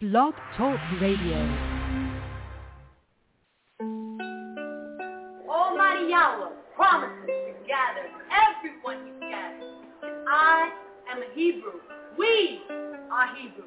Blog Talk Radio. Almighty Yahweh promises to gather everyone you gather. And I am a Hebrew. We are Hebrew.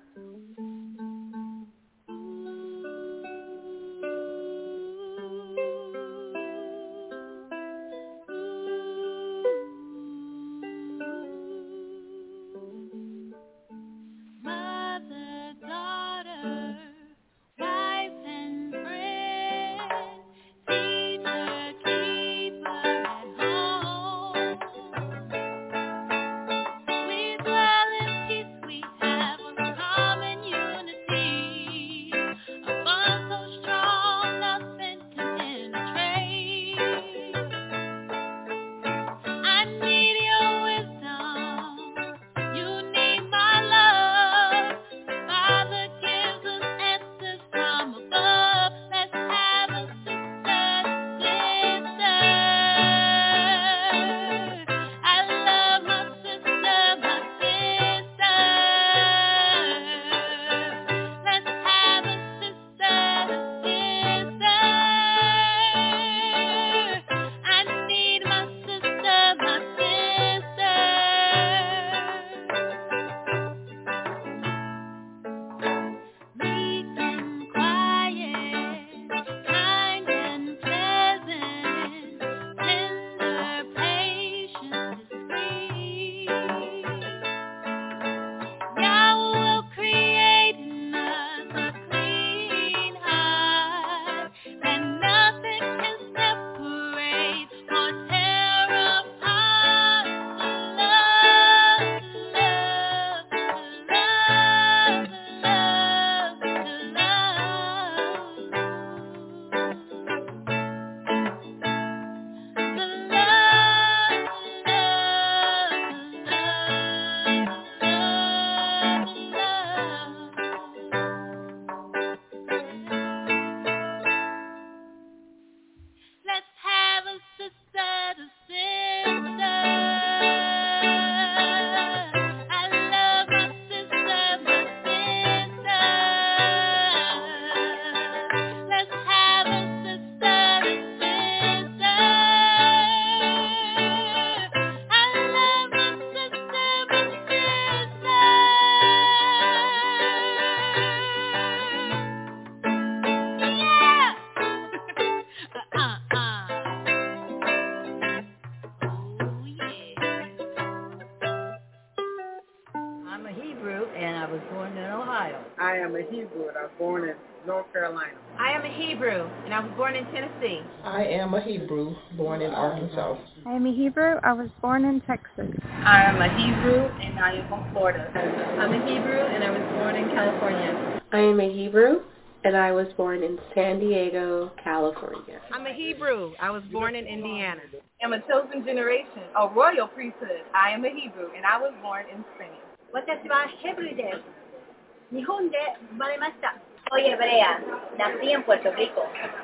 Tennessee. I am a Hebrew, born in Arkansas. I am a Hebrew. I was born in Texas. I am a Hebrew, and I am from Florida. I'm a Hebrew, and I was born in California. I am a Hebrew, and I was born in San Diego, California. I'm a Hebrew. I was born in Indiana. I'm a chosen generation, a royal priesthood. I am a Hebrew, and I was born in Spain. 私はヘブルです。日本で生まれました。Soy hebrea. Nací en Puerto Rico.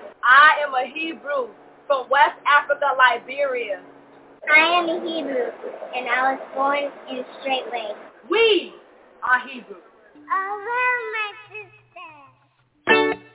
I am a Hebrew from West Africa, Liberia. I am a Hebrew, and I was born in Straight Lake. We are Hebrew. Hello, my sister.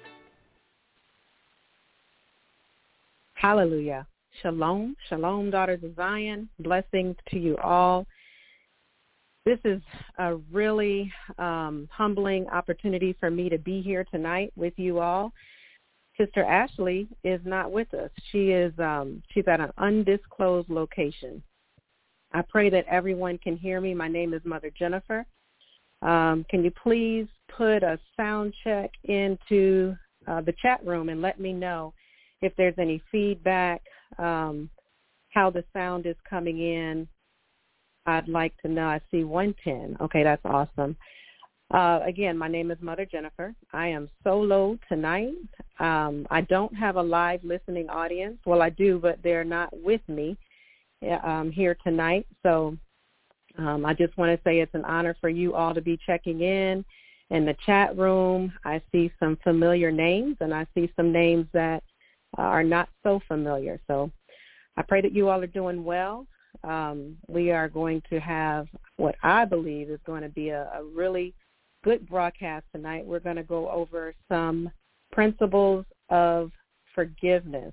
Hallelujah. Shalom, shalom, daughters of Zion. Blessings to you all. This is a really humbling opportunity for me to be here tonight with you all. Sister Ashley is not with us. She's at an undisclosed location. I pray that everyone can hear me. My name is Mother Jennifer. Can you please put a sound check into the chat room and let me know if there's any feedback, how the sound is coming in. I'd like to know. I see 110. Okay, that's awesome. Again, my name is Mother Jennifer. I am solo tonight. I don't have a live listening audience. Well, I do, but they're not with me here tonight. So I just want to say it's an honor for you all to be checking in the chat room. I see some familiar names, and I see some names that are not so familiar. So I pray that you all are doing well. We are going to have what I believe is going to be a really good broadcast tonight. We're going to go over some principles of forgiveness.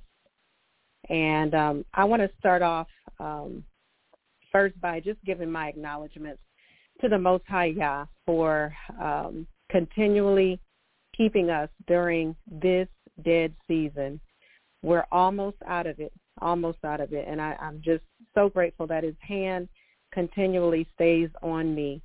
And I want to start off first by just giving my acknowledgments to the Most High Yah for continually keeping us during this dead season. We're almost out of it. And I'm just so grateful that his hand continually stays on me,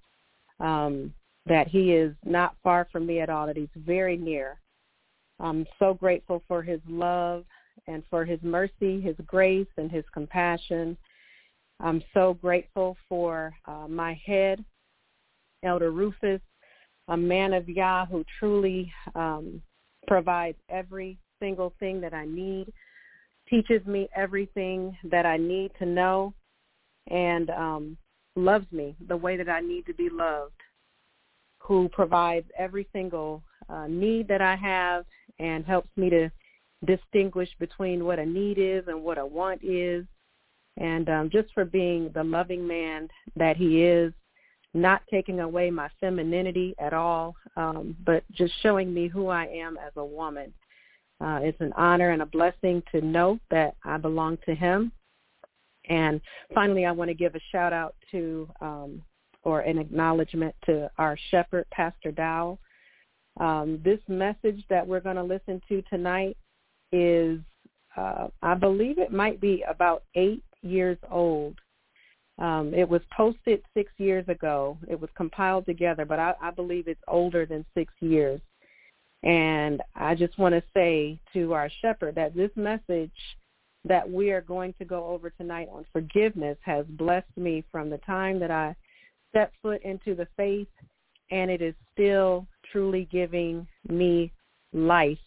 that he is not far from me at all, that he's very near. I'm so grateful for his love and for his mercy, his grace, and his compassion. I'm so grateful for my head, Elder Rufus, a man of Yah who truly provides every single thing that I need, teaches me everything that I need to know, and loves me the way that I need to be loved, who provides every single need that I have and helps me to distinguish between what a need is and what a want is, and just for being the loving man that he is, not taking away my femininity at all, but just showing me who I am as a woman. It's an honor and a blessing to know that I belong to him. And finally, I want to give a shout-out to or an acknowledgement to our shepherd, Pastor Dow. This message that we're going to listen to tonight is, I believe it might be about 8 years old. It was posted 6 years ago. It was compiled together, but I believe it's older than 6 years. And I just want to say to our shepherd that this message that we are going to go over tonight on forgiveness has blessed me from the time that I stepped foot into the faith, and it is still truly giving me life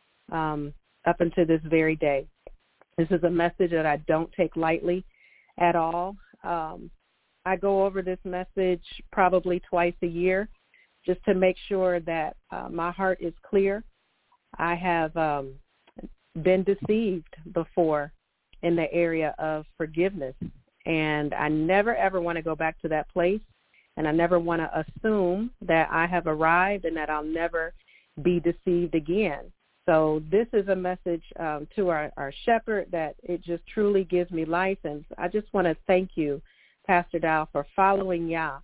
up until this very day. This is a message that I don't take lightly at all. I go over this message probably twice a year just to make sure that my heart is clear. I have been deceived before in the area of forgiveness, and I never, ever want to go back to that place, and I never want to assume that I have arrived and that I'll never be deceived again. So this is a message to our shepherd that it just truly gives me life, and I just want to thank you, Pastor Dow, for following Yah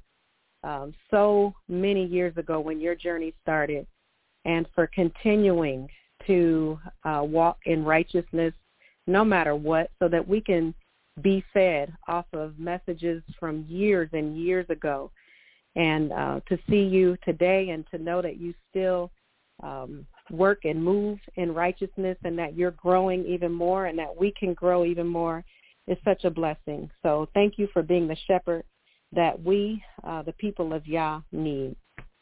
so many years ago when your journey started, and for continuing to walk in righteousness no matter what, so that we can be fed off of messages from years and years ago. And to see you today and to know that you still work and move in righteousness, and that you're growing even more and that we can grow even more is such a blessing. So thank you for being the shepherd that we, the people of Yah, need.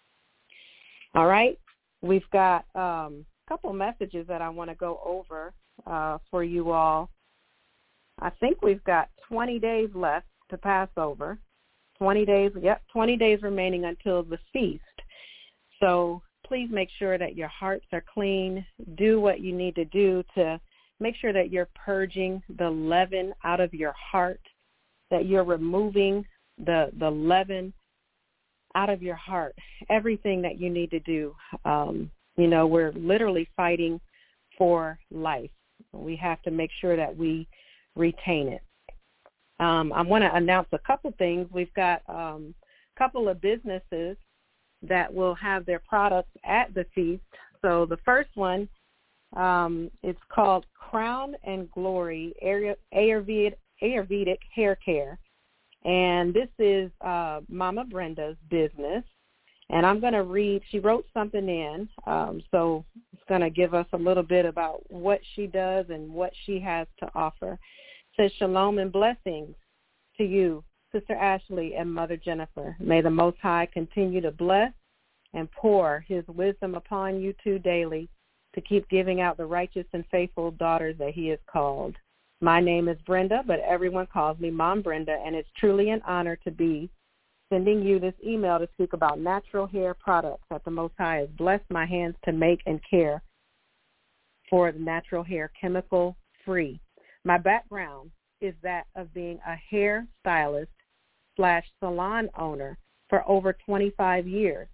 All right. We've got a couple messages that I want to go over for you all. I think we've got 20 days left to Passover. 20 days remaining until the feast. So please make sure that your hearts are clean. Do what you need to do to make sure that you're purging the leaven out of your heart, that you're removing the leaven out of your heart, everything that you need to do. We're literally fighting for life. We have to make sure that we retain it. I want to announce a couple things. We've got a couple of businesses that will have their products at the feast. So the first one, it's called Crown and Glory Ayurvedic Hair Care. And this is Mama Brenda's business. And I'm going to read, she wrote something in, so it's going to give us a little bit about what she does and what she has to offer. It says, Shalom and blessings to you, Sister Ashley and Mother Jennifer. May the Most High continue to bless and pour his wisdom upon you two daily to keep giving out the righteous and faithful daughters that he has called. My name is Brenda, but everyone calls me Mom Brenda, and it's truly an honor to be sending you this email to speak about natural hair products that the Most High has blessed my hands to make and care for the natural hair, chemical free. My background is that of being a hair stylist / salon owner for over 25 years.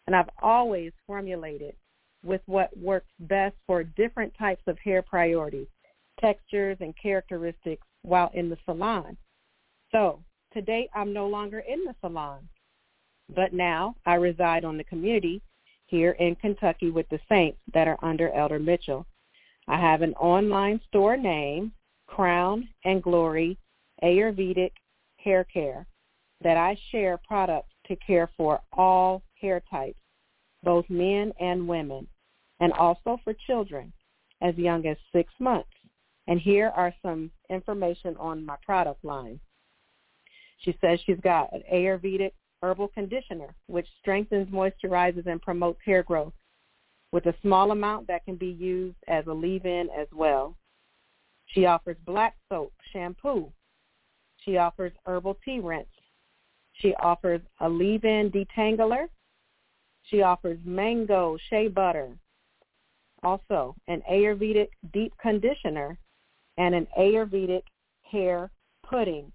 and I've always formulated with what works best for different types of hair priorities, textures, and characteristics while in the salon. So to date, I'm no longer in the salon, but now I reside on the community here in Kentucky with the Saints that are under Elder Mitchell. I have an online store named Crown and Glory Ayurvedic Hair Care that I share products to care for all hair types, both men and women, and also for children as young as 6 months. And here are some information on my product line. She says she's got an Ayurvedic herbal conditioner, which strengthens, moisturizes, and promotes hair growth with a small amount that can be used as a leave-in as well. She offers black soap shampoo. She offers herbal tea rinse. She offers a leave-in detangler. She offers mango shea butter. Also, an Ayurvedic deep conditioner and an Ayurvedic hair pudding.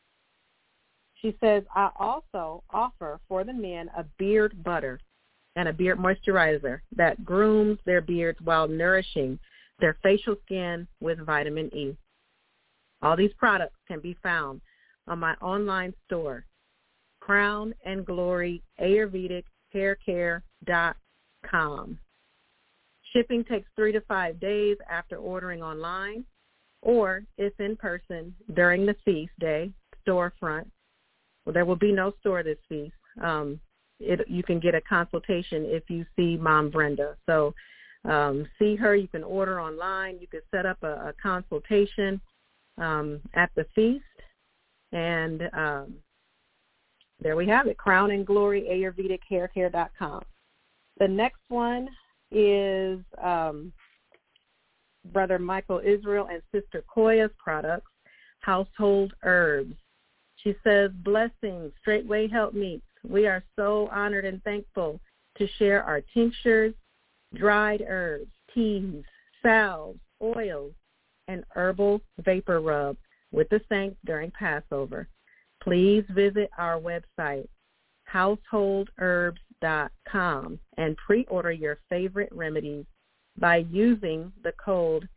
She says, I also offer for the men a beard butter and a beard moisturizer that grooms their beards while nourishing their facial skin with vitamin E. All these products can be found on my online store, Crown and Glory Ayurvedic haircare.com. Shipping takes 3 to 5 days after ordering online, or if in person during the feast day, storefront. Well, there will be no store this feast. You can get a consultation if you see Mom Brenda. So see her. You can order online. You can set up a consultation at the feast. And there we have it, Crown and Glory Ayurvedic haircare.com. The next one is Brother Michael Israel and Sister Koya's products, Household Herbs. She says, blessings, Straightway Helpmeets. We are so honored and thankful to share our tinctures, dried herbs, teas, salves, oils, and herbal vapor rub with the saints during Passover. Please visit our website, householdherbs.com, and pre-order your favorite remedies by using the code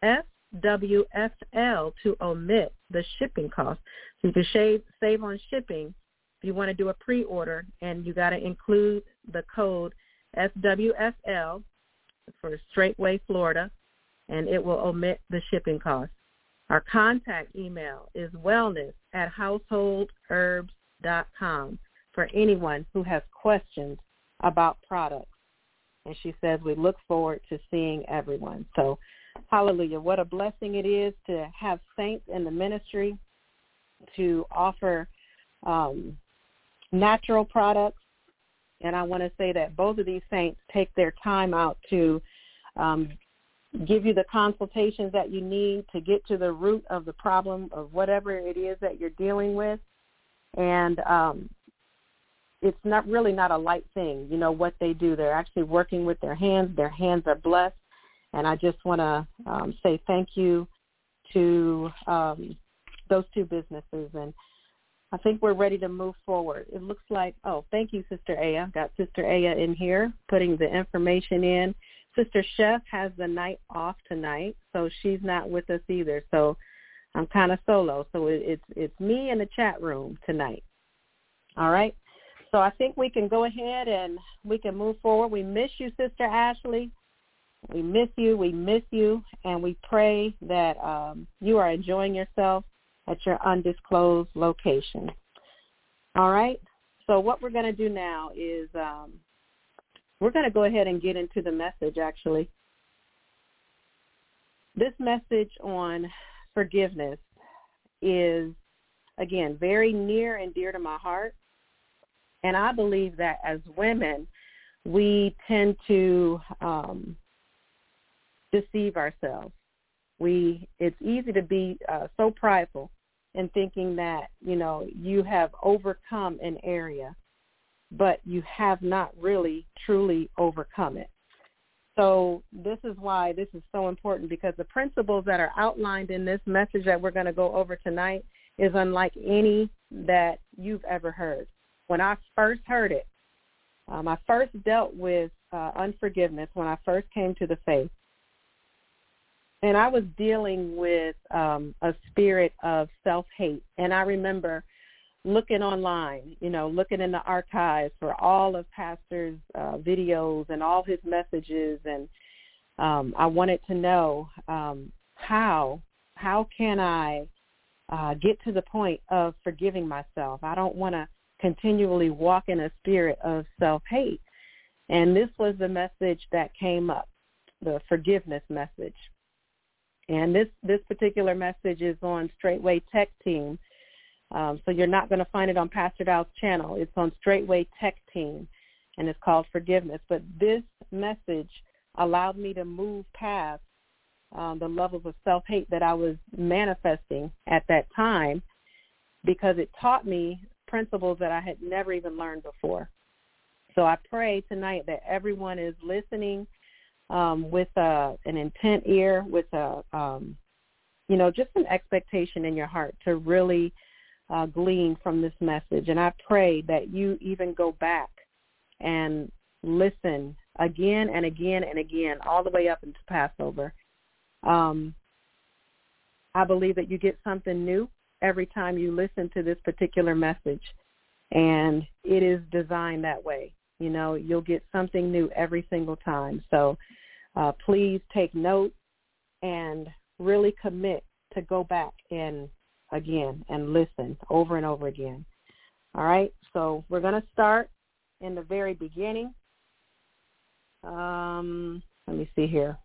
SWFL to omit the shipping cost. So you can save on shipping if you want to do a pre-order, and you got to include the code SWFL for Straightway Florida, and it will omit the shipping cost. Our contact email is wellness@householdherbs.com for anyone who has questions about products. And she says we look forward to seeing everyone. So, hallelujah, what a blessing it is to have saints in the ministry to offer natural products. And I want to say that both of these saints take their time out to give you the consultations that you need to get to the root of the problem of whatever it is that you're dealing with. And it's not a light thing, what they do. They're actually working with their hands. Their hands are blessed. And I just want to say thank you to those two businesses. And I think we're ready to move forward. It looks like, thank you, Sister Aya. Got Sister Aya in here putting the information in. Sister Chef has the night off tonight, so she's not with us either. So I'm kind of solo. So it's me in the chat room tonight. All right. So I think we can go ahead and we can move forward. We miss you, Sister Ashley. We miss you, and we pray that you are enjoying yourself at your undisclosed location. All right? So what we're going to do now is we're going to go ahead and get into the message, actually. This message on forgiveness is, again, very near and dear to my heart. And I believe that as women, we tend to deceive ourselves. It's easy to be so prideful in thinking that, you have overcome an area, but you have not really truly overcome it. So this is why this is so important, because the principles that are outlined in this message that we're going to go over tonight is unlike any that you've ever heard. When I first heard it, I first dealt with unforgiveness when I first came to the faith. And I was dealing with a spirit of self-hate. And I remember looking online, looking in the archives for all of Pastor's videos and all his messages. And I wanted to know how can I get to the point of forgiving myself. I don't want to continually walk in a spirit of self-hate. And this was the message that came up, the forgiveness message. And this particular message is on Straightway Tech Team. So you're not going to find it on Pastor Val's channel. It's on Straightway Tech Team, and it's called Forgiveness. But this message allowed me to move past the levels of self-hate that I was manifesting at that time, because it taught me principles that I had never even learned before. So I pray tonight that everyone is listening with an intent ear, with just an expectation in your heart to really glean from this message. And I pray that you even go back and listen again and again and again, all the way up into Passover. I believe that you get something new every time you listen to this particular message, and it is designed that way. You'll get something new every single time. So please take note and really commit to go back and listen over and over again. All right, so we're going to start in the very beginning. Let me see here.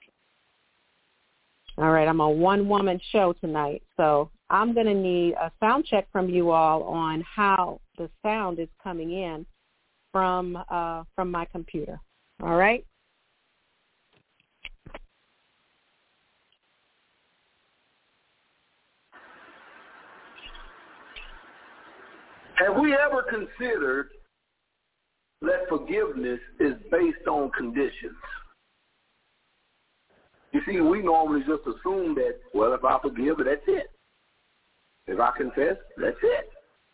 All right, I'm a one-woman show tonight, so I'm going to need a sound check from you all on how the sound is coming in from my computer. All right? Have we ever considered that forgiveness is based on conditions? You see, we normally just assume that, well, if I forgive, that's it. If I confess, that's it.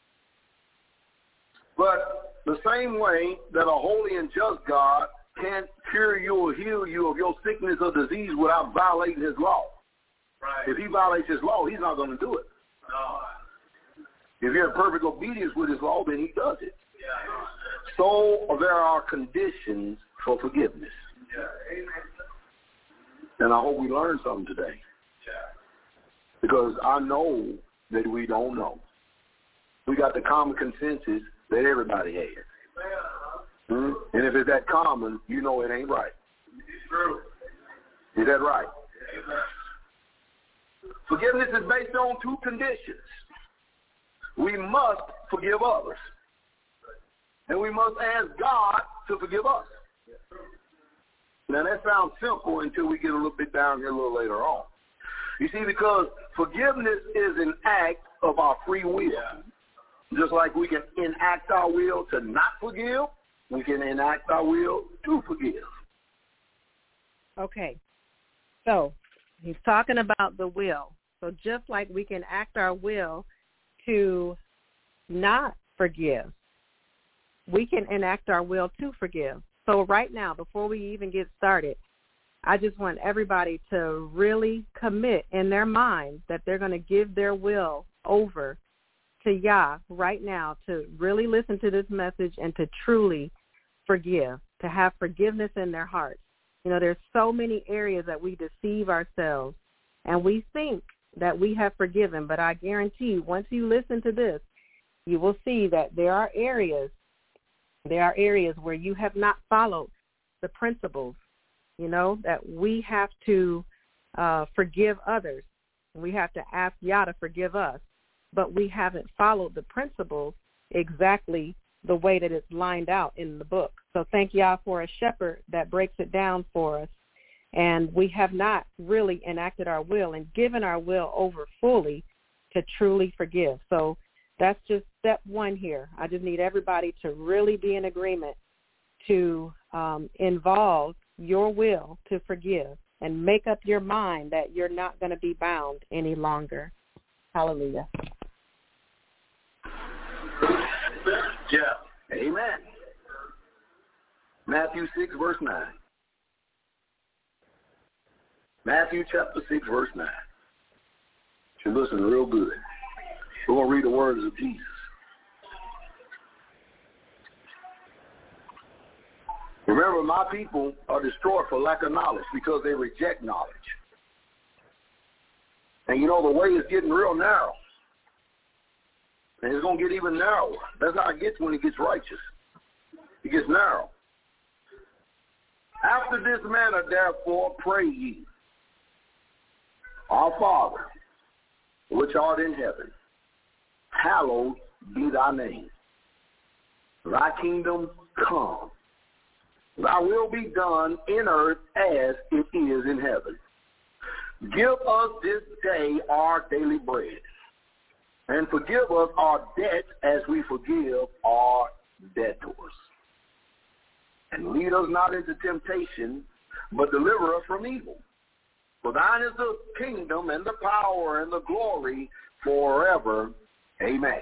But the same way that a holy and just God can't cure you or heal you of your sickness or disease without violating his law. Right. If he violates his law, he's not going to do it. No. If you're in perfect obedience with his law, then he does it. Yeah. So there are conditions for forgiveness. Yeah. Amen. And I hope we learn something today. Yeah. Because I know that we don't know. We got the common consensus that everybody has. Mm-hmm. And if it's that common, you know it ain't right. It's true. Is that right? Amen. Forgiveness is based on two conditions. We must forgive others. And we must ask God to forgive us. Now, that sounds simple until we get a little bit down here a little later on. You see, because forgiveness is an act of our free will. Yeah. Just like we can enact our will to not forgive, we can enact our will to forgive. Okay. So he's talking about the will. So just like we can act our will to not forgive, we can enact our will to forgive. So right now, before we even get started, I just want everybody to really commit in their mind that they're going to give their will over to Yah right now, to really listen to this message and to truly forgive, to have forgiveness in their hearts. There's so many areas that we deceive ourselves and we think that we have forgiven, but I guarantee once you listen to this, you will see that there are areas where you have not followed the principles, that we have to forgive others. We have to ask Yah to forgive us, but we haven't followed the principles exactly the way that it's lined out in the book. So thank Yah for a shepherd that breaks it down for us. And we have not really enacted our will and given our will over fully to truly forgive. So that's just step one here. I just need everybody to really be in agreement to involve your will to forgive and make up your mind that you're not going to be bound any longer. Hallelujah. Yeah. Amen. Matthew 6, verse 9. Matthew chapter 6, verse 9. You listen real good. We're going to read the words of Jesus. Remember, my people are destroyed for lack of knowledge because they reject knowledge. And you know, the way is getting real narrow. And it's going to get even narrower. That's how it gets when it gets righteous. It gets narrow. After this manner, therefore, pray ye. Our Father, which art in heaven, hallowed be thy name. Thy kingdom come. Thy will be done in earth as it is in heaven. Give us this day our daily bread, and forgive us our debts as we forgive our debtors. And lead us not into temptation, but deliver us from evil. For thine is the kingdom and the power and the glory forever. Amen.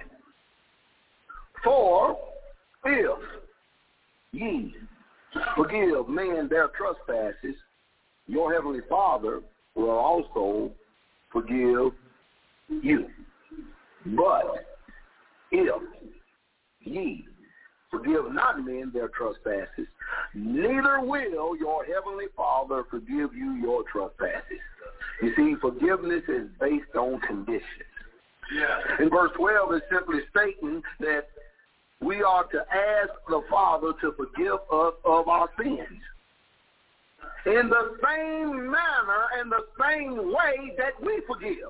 For if ye forgive men their trespasses, your heavenly Father will also forgive you. But if ye forgive not men their trespasses, neither will your heavenly Father forgive you your trespasses. You see, forgiveness is based on conditions. Yeah. In verse 12, it's simply stating that we are to ask the Father to forgive us of our sins in the same manner and the same way that we forgive.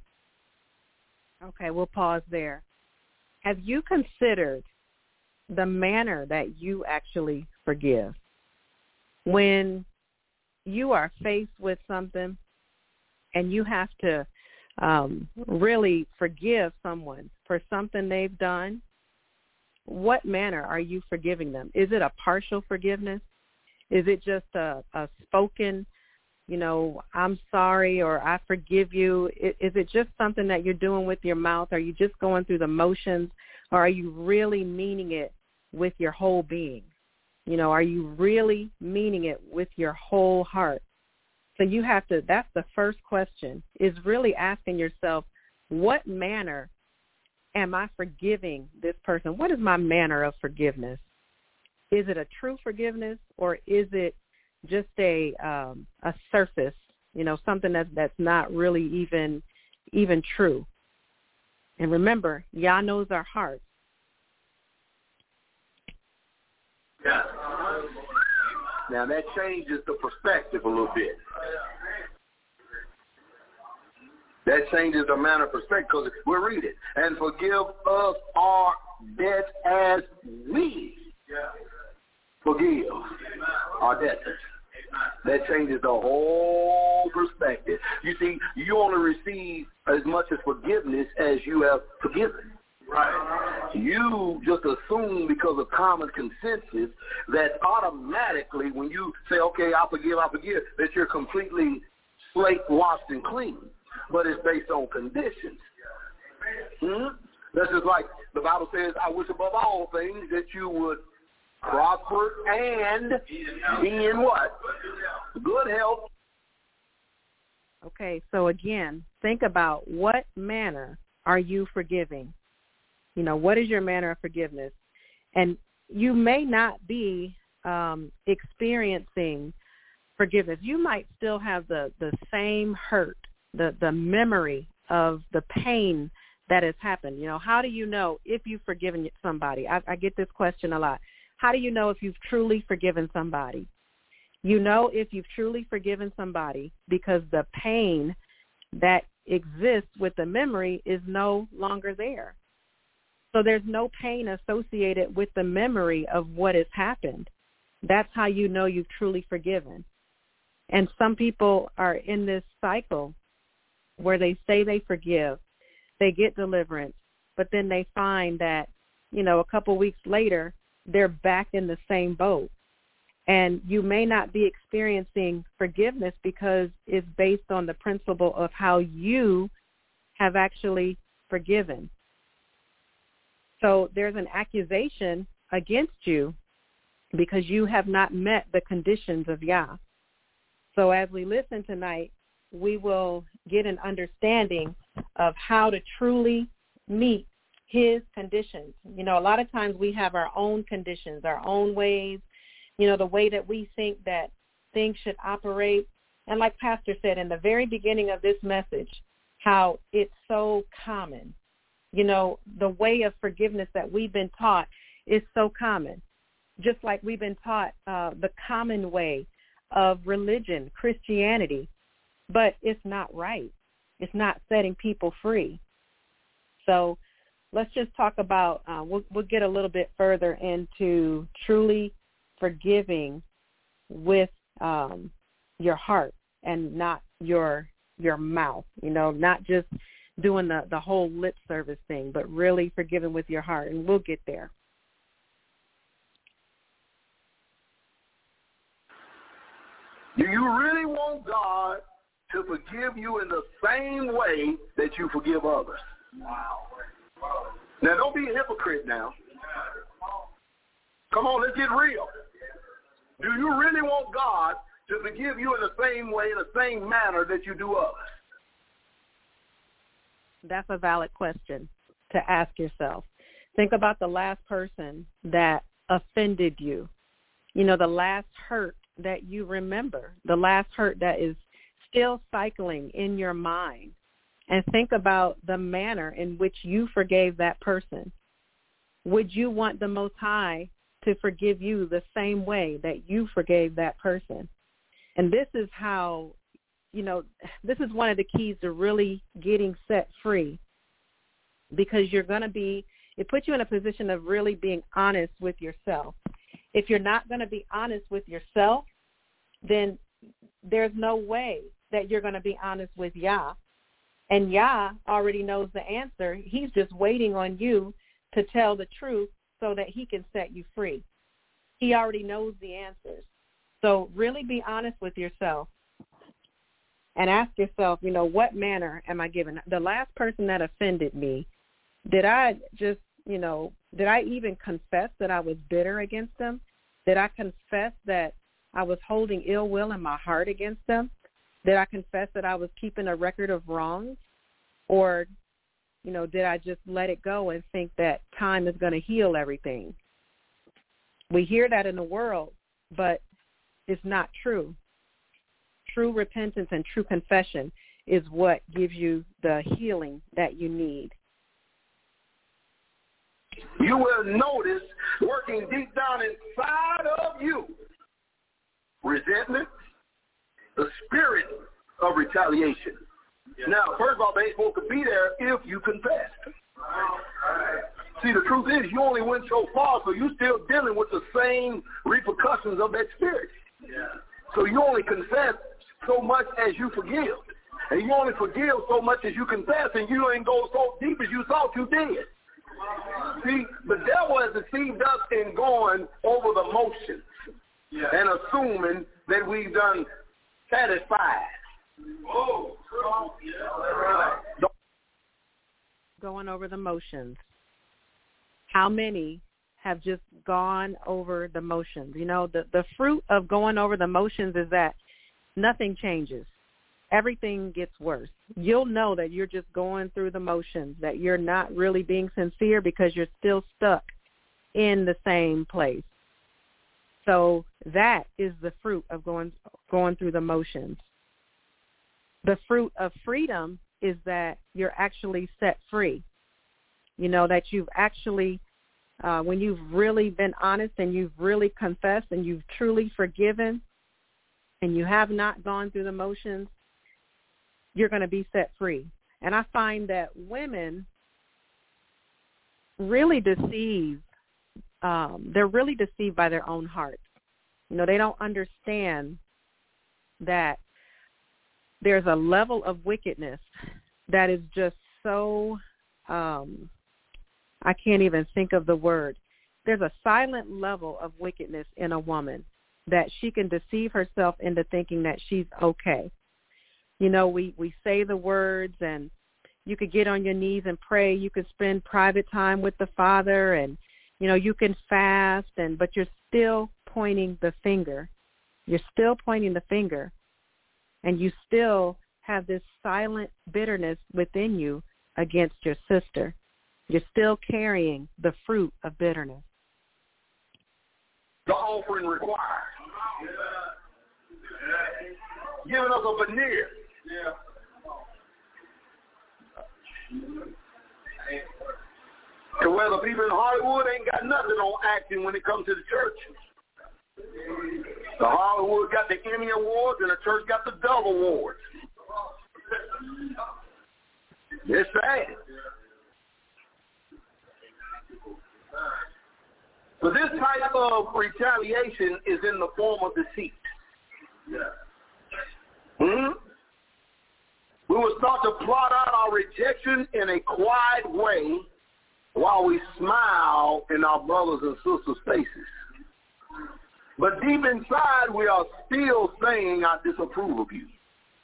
Okay, we'll pause there. Have you considered the manner that you actually forgive? When you are faced with something and you have to really forgive someone for something they've done, what manner are you forgiving them? Is it a partial forgiveness? Is it just a spoken, I'm sorry or I forgive you? Is it just something that you're doing with your mouth? Are you just going through the motions, or are you really meaning it with your whole being? Are you really meaning it with your whole heart? So you have to, that's the first question, is really asking yourself, what manner am I forgiving this person? What is my manner of forgiveness? Is it a true forgiveness, or is it just a surface, something that's not really even true? And remember, Yah knows our hearts. Yeah. Now that changes the perspective a little bit. That changes the manner of perspective, because we'll read it. And forgive us our debts as we forgive our debtors. That changes the whole perspective. You see, you only receive as much as forgiveness as you have forgiven. Right. You just assume, because of common consensus, that automatically when you say, okay, I forgive, that you're completely slate washed and clean. But it's based on conditions. That's just like the Bible says, I wish above all things that you would prosper and be in what? Good health. Okay, so again, think about what manner are you forgiving? What is your manner of forgiveness? And you may not be experiencing forgiveness. You might still have the same hurt, the memory of the pain that has happened. How do you know if you've forgiven somebody? I get this question a lot. How do you know if you've truly forgiven somebody? You know if you've truly forgiven somebody because the pain that exists with the memory is no longer there. So there's no pain associated with the memory of what has happened. That's how you know you've truly forgiven. And some people are in this cycle where they say they forgive, they get deliverance, but then they find that, a couple weeks later, they're back in the same boat. And you may not be experiencing forgiveness because it's based on the principle of how you have actually forgiven. So there's an accusation against you because you have not met the conditions of Yah. So as we listen tonight, we will get an understanding of how to truly meet his conditions. You know, a lot of times we have our own conditions, our own ways, you know, the way that we think that things should operate. And like Pastor said in the very beginning of this message, how it's so common. You know, the way of forgiveness that we've been taught is so common. Just like we've been taught the common way of religion, Christianity, but it's not right. It's not setting people free. So let's just talk about, we'll get a little bit further into truly forgiving with your heart and not your mouth, you know, not just doing the whole lip service thing, but really forgiving with your heart, and we'll get there. Do you really want God to forgive you in the same way that you forgive others? Now, don't be a hypocrite now. Come on, let's get real. Do you really want God to forgive you in the same way, in the same manner that you do others? That's a valid question to ask yourself. Think about the last person that offended you. You know, the last hurt that you remember, the last hurt that is still cycling in your mind. And think about the manner in which you forgave that person. Would you want the Most High to forgive you the same way that you forgave that person? And this is how, you know, this is one of the keys to really getting set free, because you're going to be, it puts you in a position of really being honest with yourself. If you're not going to be honest with yourself, then there's no way that you're going to be honest with Yah. And Yah already knows the answer. He's just waiting on you to tell the truth so that he can set you free. He already knows the answers. So really be honest with yourself and ask yourself, you know, what manner am I giving? The last person that offended me, did I just, you know, did I even confess that I was bitter against them? Did I confess that I was holding ill will in my heart against them? Did I confess that I was keeping a record of wrongs? Or, you know, did I just let it go and think that time is going to heal everything? We hear that in the world, but it's not true. True repentance and true confession is what gives you the healing that you need. You will notice working deep down inside of you resentment, the spirit of retaliation. Now, first of all, they ain't supposed to be there if you confess. See, the truth is you only went so far, so you're still dealing with the same repercussions of that spirit. So you only confess so much as you forgive. And you only forgive so much as you confess, and you ain't go so deep as you thought you did. See, the devil has deceived us in going over the motions and assuming that we've done satisfied. Going over the motions. How many have just gone over the motions? You know, the fruit of going over the motions is that nothing changes. Everything gets worse. You'll know that you're just going through the motions, that you're not really being sincere because you're still stuck in the same place. So that is the fruit of going through the motions. The fruit of freedom is that you're actually set free. You know, that you've actually, when you've really been honest and you've really confessed and you've truly forgiven and you have not gone through the motions, you're going to be set free. And I find that women really deceive. They're really deceived by their own hearts. You know, they don't understand that there's a level of wickedness that is just so, I can't even think of the word. There's a silent level of wickedness in a woman that she can deceive herself into thinking that she's okay. You know, we say the words, and you could get on your knees and pray. You could spend private time with the Father, and, you know, you can fast, but you're still pointing the finger. You're still pointing the finger, and you still have this silent bitterness within you against your sister. You're still carrying the fruit of bitterness. The offering required. Giving us a veneer. To where the people in Hollywood ain't got nothing on acting when it comes to the church. The Hollywood got the Emmy Awards and the church got the Dove Awards. It's sad. But this type of retaliation is in the form of deceit. We will start to plot out our rejection in a quiet way while we smile in our brothers and sisters' faces. But deep inside, we are still saying, I disapprove of you.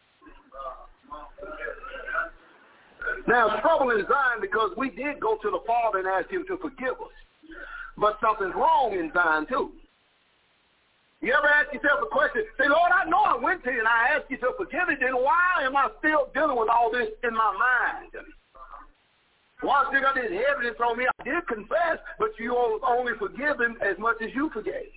Now, it's trouble in Zion because we did go to the Father and ask him to forgive us. But something's wrong in Zion, too. You ever ask yourself a question, say, Lord, I know I went to you and I asked you to forgive me, then why am I still dealing with all this in my mind? Why I still got this evidence on me? I did confess, but you only forgive him as much as you forgave.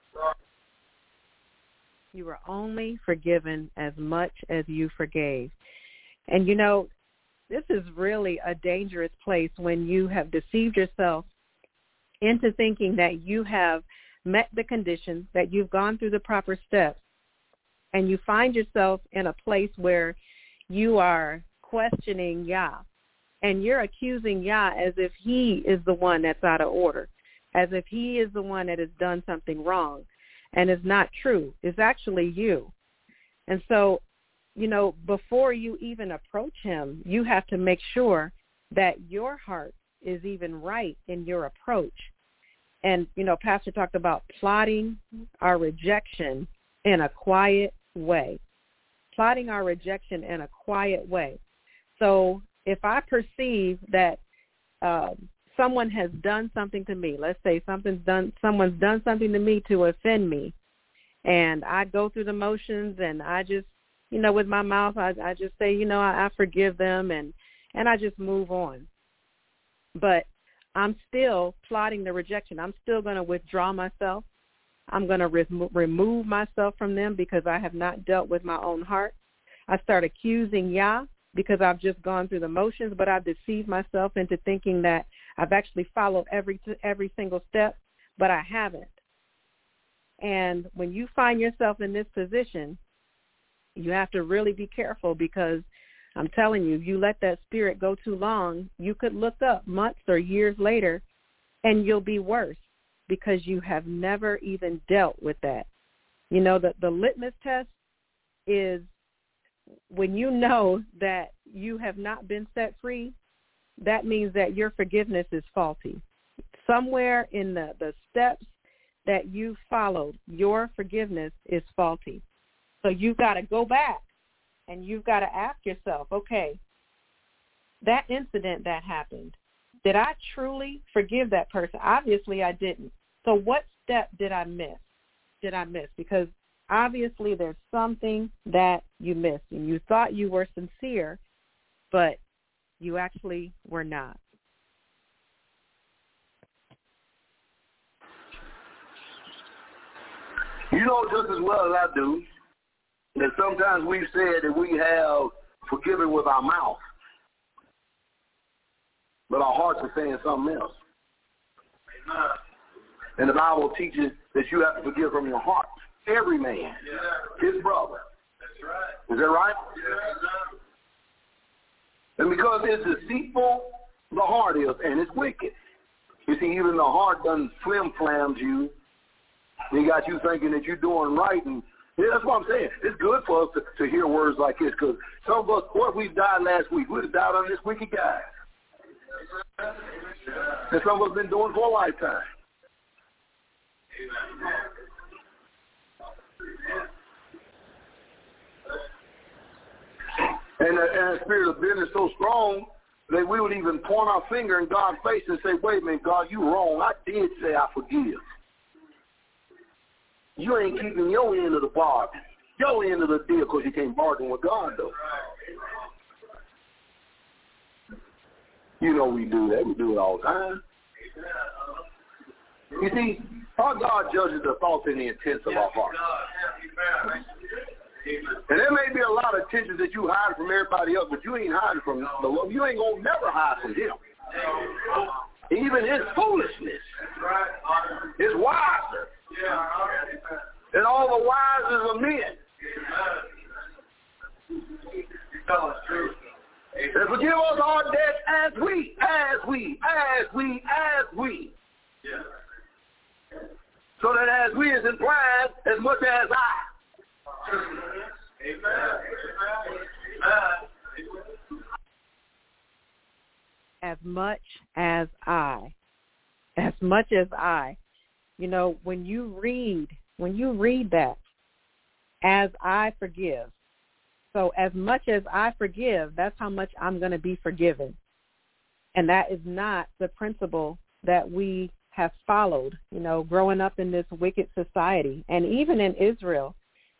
You were only forgiven as much as you forgave. And, you know, this is really a dangerous place when you have deceived yourself into thinking that you have met the conditions, that you've gone through the proper steps, and you find yourself in a place where you are questioning Yah, and you're accusing Yah as if he is the one that's out of order, as if he is the one that has done something wrong. And it's not true. It's actually you. And so, you know, before you even approach him, you have to make sure that your heart is even right in your approach. And, you know, Pastor talked about plotting our rejection in a quiet way. Plotting our rejection in a quiet way. So if I perceive that someone has done something to me, let's say someone's done something to me to offend me, and I go through the motions and I just, you know, with my mouth, I just say, you know, I forgive them and I just move on. But I'm still plotting the rejection. I'm still going to withdraw myself. I'm going to remove myself from them because I have not dealt with my own heart. I start accusing Yah because I've just gone through the motions, but I've deceived myself into thinking that I've actually followed every single step, but I haven't. And when you find yourself in this position, you have to really be careful because I'm telling you, if you let that spirit go too long, you could look up months or years later and you'll be worse because you have never even dealt with that. You know, the litmus test is when you know that you have not been set free, that means that your forgiveness is faulty. Somewhere in the steps that you followed, your forgiveness is faulty. So you've got to go back and you've got to ask yourself, okay, that incident that happened, did I truly forgive that person? Obviously I didn't. So what step did I miss? Because obviously there's something that you missed and you thought you were sincere, but you actually were not. You know just as well as I do that sometimes we've said that we have forgiven with our mouth, but our hearts are saying something else. And the Bible teaches that you have to forgive from your heart. Every man, his brother. That's right. Is that right? Yeah. And because it's deceitful, the heart is, and it's wicked. You see, even the heart done flim-flams you. They got you thinking that you're doing right. And yeah, that's what I'm saying. It's good for us to hear words like this because some of us, what if we died last week? We'd have died on this wicked guy. And some of us been doing for a lifetime. And the spirit of bitterness is so strong that we would even point our finger in God's face and say, wait a minute, God, you wrong. I did say I forgive. you ain't keeping your end of the bargain, your end of the deal, because you can't bargain with God, though. You know we do that. We do it all the time. You see, our God judges the thoughts and the intents of our heart. And there may be a lot of tensions that you hide from everybody else, but you ain't hiding from the Lord. You ain't going to never hide from him. Even his foolishness is wiser than all the wisest of men. And forgive us our debts as we. So that as we is implied as much as I. Amen. As much as I. As much as I. You know, when you read that, as I forgive. So as much as I forgive, that's how much I'm going to be forgiven. And that is not the principle that we have followed, you know, growing up in this wicked society. And even in Israel,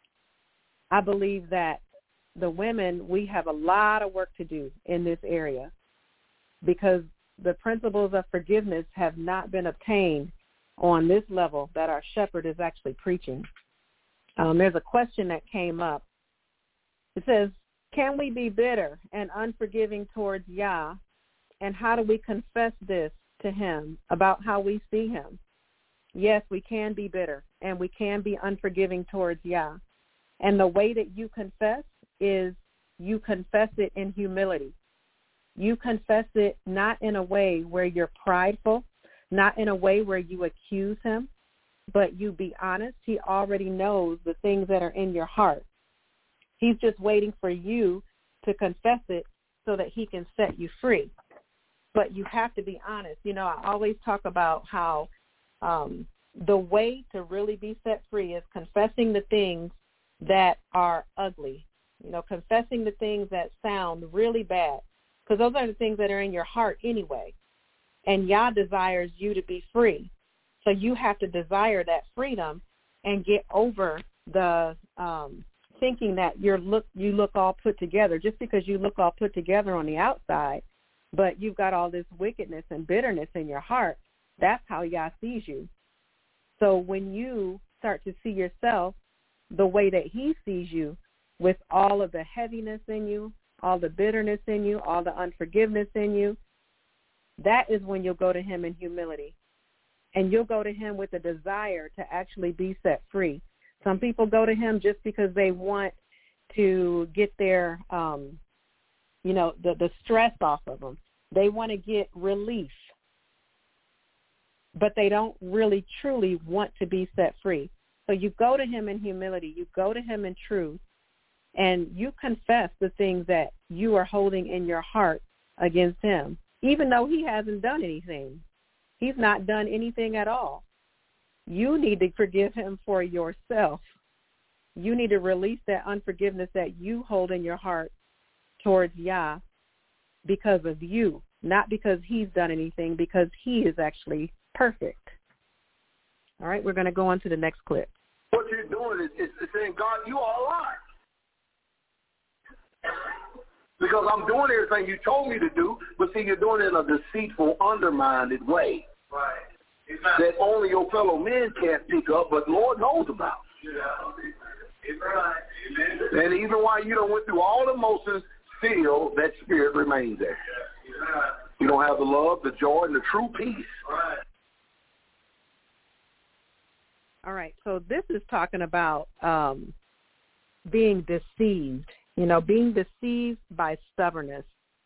I believe that the women, we have a lot of work to do in this area because the principles of forgiveness have not been obtained on this level that our shepherd is actually preaching. There's a question that came up. It says, can we be bitter and unforgiving towards Yah? And how do we confess this to him about how we see him? Yes, we can be bitter and we can be unforgiving towards Yah. And the way that you confess is you confess it in humility. You confess it not in a way where you're prideful, not in a way where you accuse him, but you be honest. He already knows the things that are in your heart. He's just waiting for you to confess it so that he can set you free. But you have to be honest. You know, I always talk about how the way to really be set free is confessing the things that are ugly, you know, confessing the things that sound really bad, because those are the things that are in your heart anyway. And Yah desires you to be free. So you have to desire that freedom and get over the thinking that you look all put together. Just because you look all put together on the outside, but you've got all this wickedness and bitterness in your heart, that's how Yah sees you. So when you start to see yourself the way that he sees you, with all of the heaviness in you, all the bitterness in you, all the unforgiveness in you, that is when you'll go to him in humility. And you'll go to him with a desire to actually be set free. Some people go to him just because they want to get their, the stress off of them. They want to get relief. But they don't really, truly want to be set free. So you go to him in humility. You go to him in truth. And you confess the things that you are holding in your heart against him, even though he hasn't done anything. He's not done anything at all. You need to forgive him for yourself. You need to release that unforgiveness that you hold in your heart towards Yah because of you, not because he's done anything, because he is actually perfect. All right, we're going to go on to the next clip. What you're doing is saying, God, you are alive. Because I'm doing everything you told me to do, but see, you're doing it in a deceitful, undermined way. Right. That only your fellow men can't pick up, but Lord knows about. Right. And even while you don't went through all the motions, still that spirit remains there. You don't have the love, the joy, and the true peace. Right. All right, so this is talking about being deceived. You know, being deceived by stubbornness.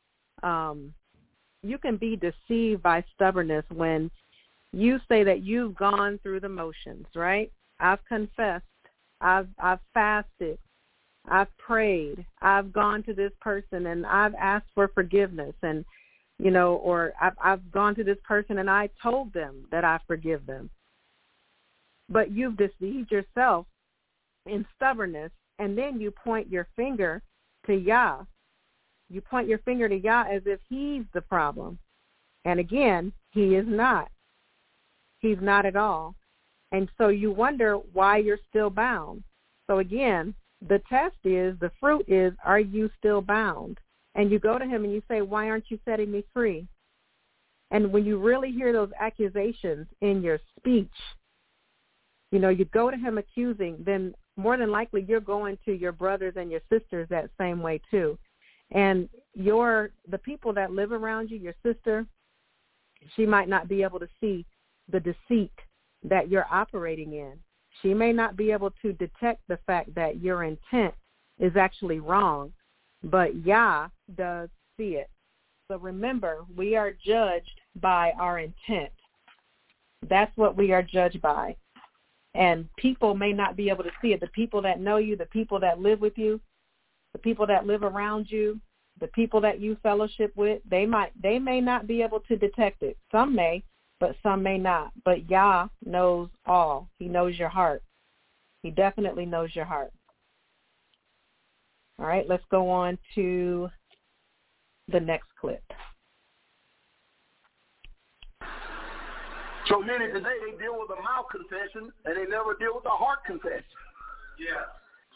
You can be deceived by stubbornness when you say that you've gone through the motions, right? I've confessed. I've fasted. I've prayed. I've gone to this person and I've asked for forgiveness, and you know, or I've gone to this person and I told them that I forgive them. But you've deceived yourself in stubbornness. And then you point your finger to Yah. You point your finger to Yah as if he's the problem. And again, he is not. He's not at all. And so you wonder why you're still bound. So again, the test is, the fruit is, are you still bound? And you go to him and you say, why aren't you setting me free? And when you really hear those accusations in your speech, you know, you go to him accusing, then more than likely you're going to your brothers and your sisters that same way too. And the people that live around you, your sister, she might not be able to see the deceit that you're operating in. She may not be able to detect the fact that your intent is actually wrong, but Yah does see it. So remember, we are judged by our intent. That's what we are judged by. And people may not be able to see it. The people that know you, the people that live with you, the people that live around you, the people that you fellowship with, they may not be able to detect it. Some may, but some may not. But Yah knows all. He knows your heart. He definitely knows your heart. All right, let's go on to the next clip. So many today, they deal with the mouth confession, and they never deal with the heart confession. Yeah.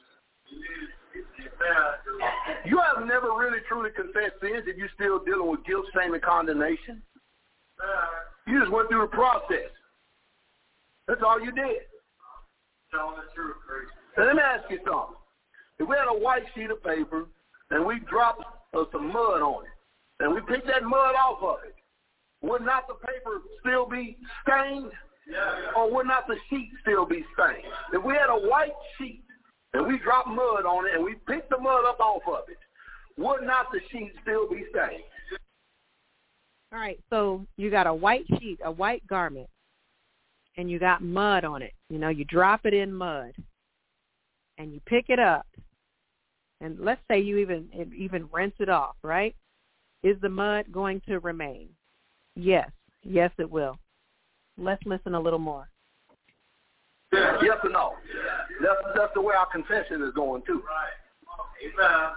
You have never really truly confessed sins if you're still dealing with guilt, shame, and condemnation. You just went through the process. That's all you did. Now, let me ask you something. If we had a white sheet of paper and we dropped some mud on it, and we picked that mud off of it, would not the paper still be stained? Or would not the sheet still be stained? If we had a white sheet and we dropped mud on it and we picked the mud up off of it, would not the sheet still be stained? All right, so you got a white sheet, a white garment, and you got mud on it. You know, you drop it in mud, and you pick it up, and let's say you even rinse it off, right? Is the mud going to remain? Yes. Yes, it will. Let's listen a little more. Yes or no? That's the way our confession is going, too. Right.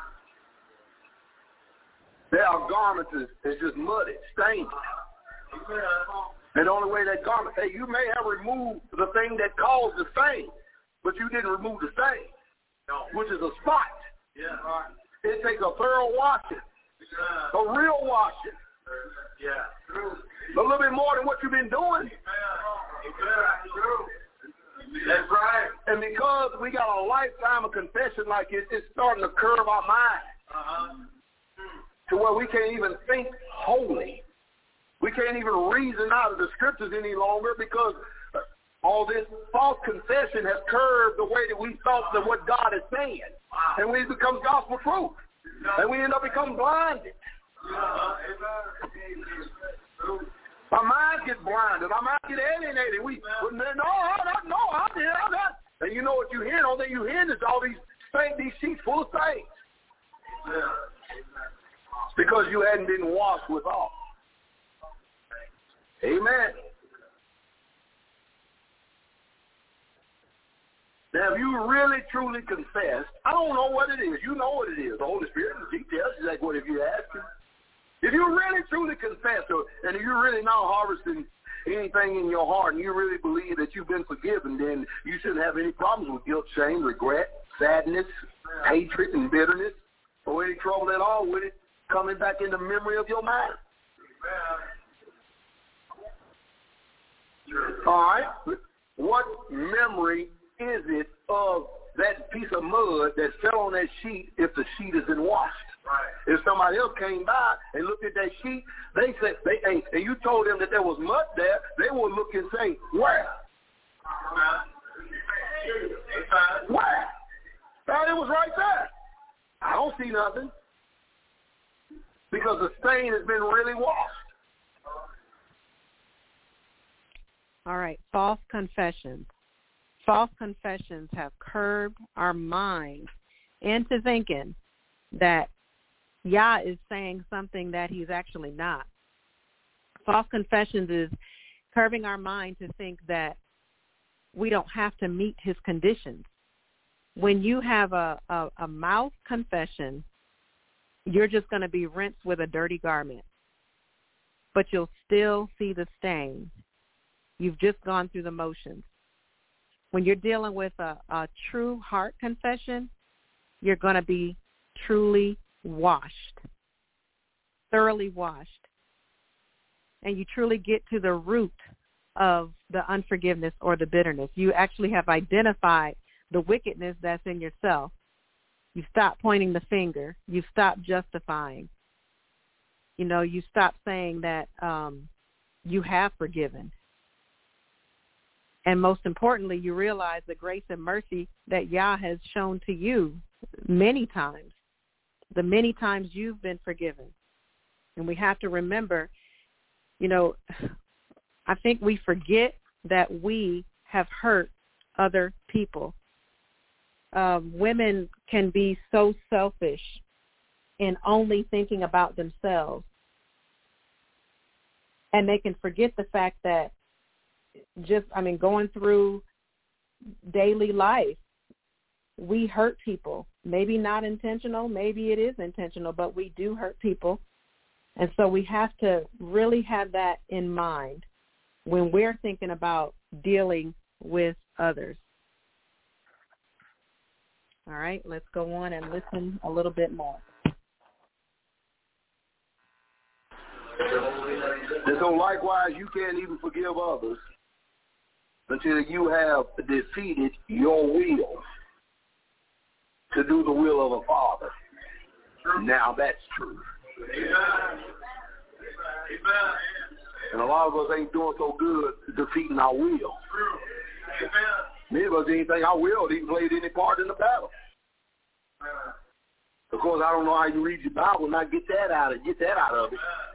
There are garments that's just muddy, stained. And the only way that garment, hey, you may have removed the thing that caused the stain, but you didn't remove the stain, which is a spot. Yeah. It takes a thorough washing, a real washing. Yeah. A little bit more than what you've been doing. That's right. And because we got a lifetime of confession like it, it's starting to curve our mind to where we can't even think holy. We can't even reason out of the scriptures any longer because all this false confession has curved the way that we thought that what God is saying. And we become gospel truth. And we end up becoming blinded. Our minds get blinded. Our minds get alienated. I did. And you know what you hear? All that you hear is all these sheets full of stains. Because you hadn't been washed with all. Amen. Now, if you really, truly confess, I don't know what it is. You know what it is. The Holy Spirit, He tells you like what if you ask Him. If you really, truly confess, and if you're really not harvesting anything in your heart, and you really believe that you've been forgiven, then you shouldn't have any problems with guilt, shame, regret, sadness, hatred, and bitterness, or any trouble at all with it coming back in the memory of your mind. All right. What memory is it of that piece of mud that fell on that sheet if the sheet isn't washed? Right. If somebody else came by and looked at that sheet, they said, and you told them that there was mud there, they would look and say, where? Where? It was right there. I don't see nothing. Because the stain has been really washed. All right, false confessions. False confessions have curved our minds into thinking that Yah is saying something that He's actually not. False confessions is curving our mind to think that we don't have to meet His conditions. When you have a mouth confession, you're just going to be rinsed with a dirty garment, but you'll still see the stain. You've just gone through the motions. when you're dealing with a true heart confession, you're going to be truly washed, thoroughly washed. And you truly get to the root of the unforgiveness or the bitterness. You actually have identified the wickedness that's in yourself. You stop pointing the finger. You stop justifying. You stop saying that you have forgiven. And most importantly, you realize the grace and mercy that Yah has shown to you many times, the many times you've been forgiven. And we have to remember, I think we forget that we have hurt other people. Women can be so selfish in only thinking about themselves. And they can forget the fact that going through daily life, we hurt people. Maybe not intentional, maybe it is intentional, but we do hurt people. And so we have to really have that in mind when we're thinking about dealing with others. All right, let's go on and listen a little bit more. And so likewise, you can't even forgive others until you have defeated your will to do the will of the Father. Now that's true. And a lot of us ain't doing so good defeating our will. Many of us didn't think our will even played any part in the battle. Of course, I don't know how you read your Bible and not get that out of it.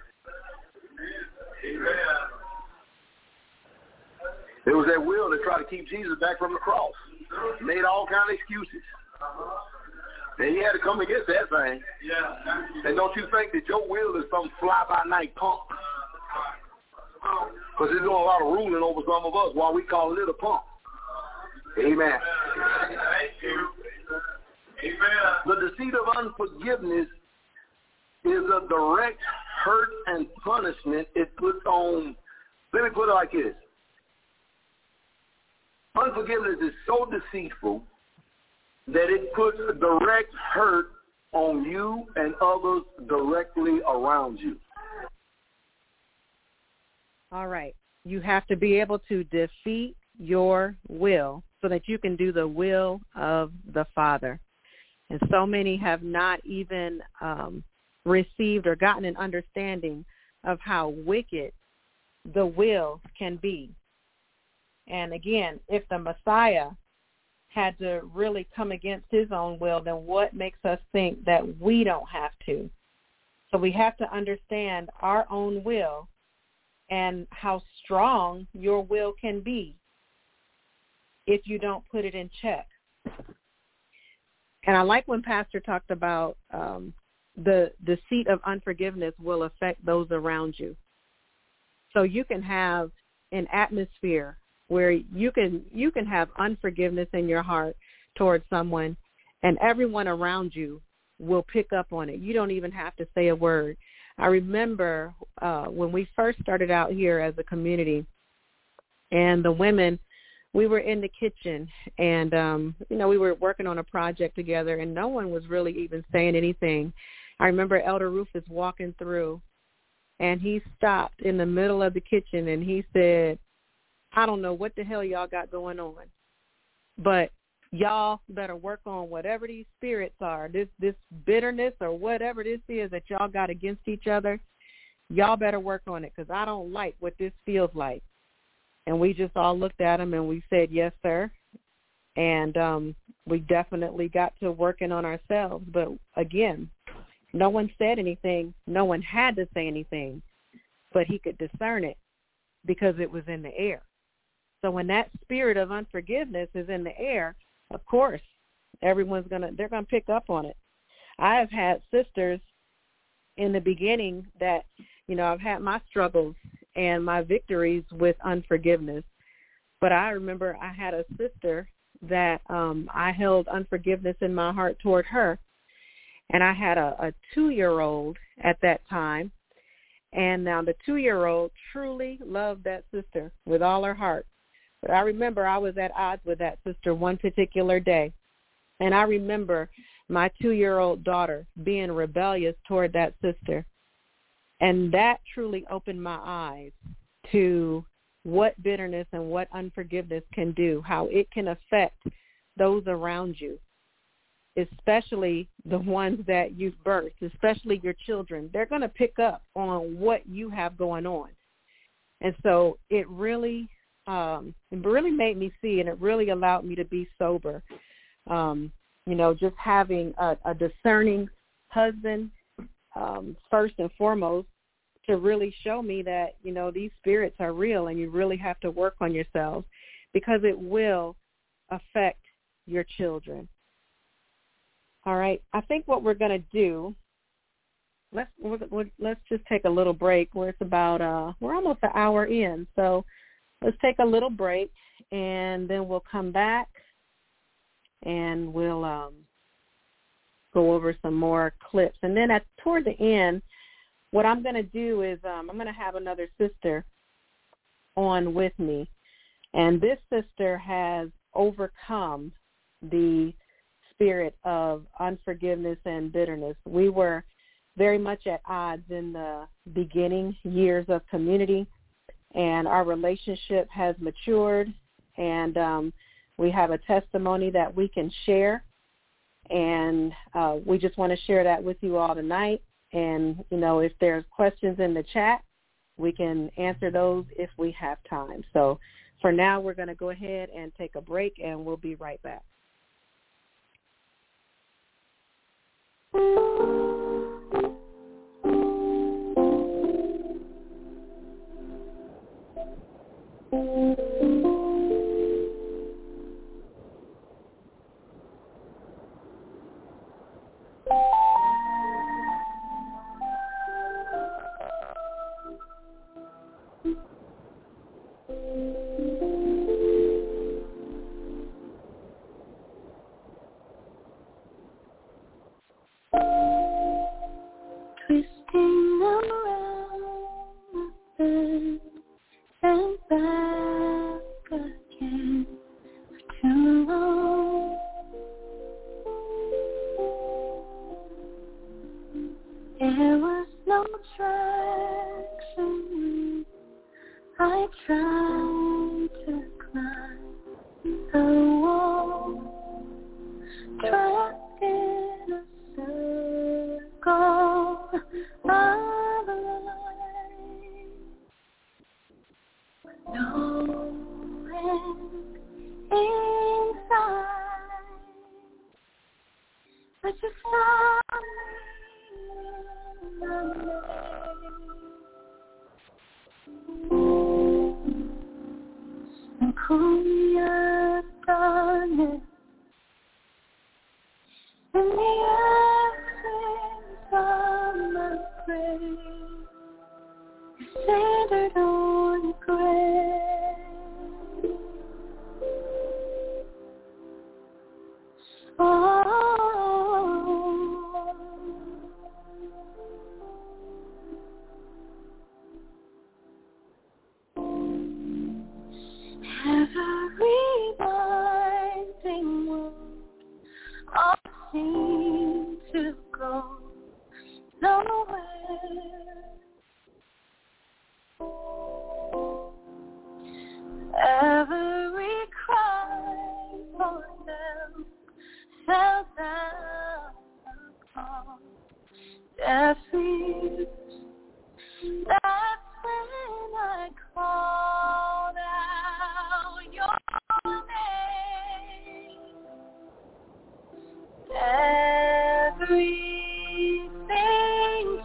There was that will that tried to keep Jesus back from the cross. He made all kind of excuses. And he had to come against that thing. And don't you think that your will is some fly-by-night punk? Because it's doing a lot of ruling over some of us while we call it a punk. Amen. Thank you. Amen. The deceit of unforgiveness is a direct hurt and punishment it puts on. Let me put it like this. Unforgiveness is so deceitful that it puts a direct hurt on you and others directly around you. All right. You have to be able to defeat your will so that you can do the will of the Father. And so many have not even received or gotten an understanding of how wicked the will can be. And again, if the Messiah had to really come against his own will, then what makes us think that we don't have to? So we have to understand our own will and how strong your will can be if you don't put it in check. And I like when Pastor talked about the deceit of unforgiveness will affect those around you. So you can have an atmosphere where you can have unforgiveness in your heart towards someone, and everyone around you will pick up on it. You don't even have to say a word. I remember when we first started out here as a community, and the women, we were in the kitchen, and we were working on a project together, and no one was really even saying anything. I remember Elder Rufus walking through, and he stopped in the middle of the kitchen, and he said, I don't know what the hell y'all got going on, but y'all better work on whatever these spirits are, this bitterness or whatever this is that y'all got against each other. Y'all better work on it because I don't like what this feels like. And we just all looked at him and we said, yes, sir. And we definitely got to working on ourselves. But again, no one said anything. No one had to say anything, but he could discern it because it was in the air. So when that spirit of unforgiveness is in the air, of course, they're going to pick up on it. I have had sisters in the beginning that, I've had my struggles and my victories with unforgiveness. But I remember I had a sister that I held unforgiveness in my heart toward her. And I had a 2-year-old at that time. And now the 2-year-old truly loved that sister with all her heart. But I remember I was at odds with that sister one particular day. And I remember my 2-year-old daughter being rebellious toward that sister. And that truly opened my eyes to what bitterness and what unforgiveness can do, how it can affect those around you, especially the ones that you've birthed, especially your children. They're going to pick up on what you have going on. And so it really made me see, and it really allowed me to be sober. Just having a discerning husband, first and foremost, to really show me that, these spirits are real and you really have to work on yourselves because it will affect your children. All right. I think what we're going to do, let's just take a little break where it's about, we're almost an hour in. So let's take a little break and then we'll come back and we'll go over some more clips. And then toward the end, what I'm going to do is I'm going to have another sister on with me. And this sister has overcome the spirit of unforgiveness and bitterness. We were very much at odds in the beginning years of community, and our relationship has matured, and we have a testimony that we can share, and we just want to share that with you all tonight. And, if there's questions in the chat, we can answer those if we have time. So for now, we're going to go ahead and take a break, and we'll be right back. Twisting around and back again for too long. There was no traction. I tried to climb the wall, trapped in a circle of life. No end inside, but you found me in the night and pulled me out of darkness in the absence of my grave. You centered on the grave. Every binding wound all seemed to go nowhere. Every cry for them fell down upon deaf ears. That's when I called out your name. Everything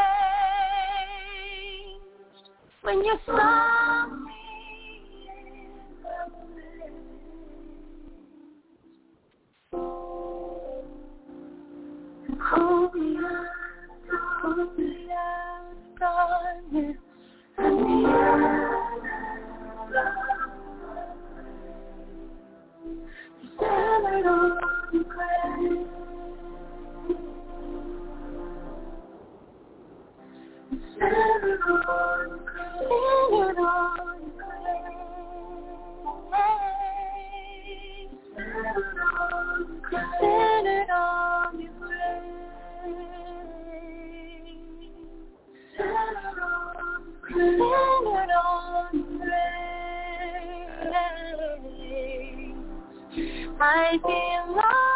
changed when you saw me in the place. Pull me out of darkness and the you centered on the grave. You centered on the grave. centered on grace. I feel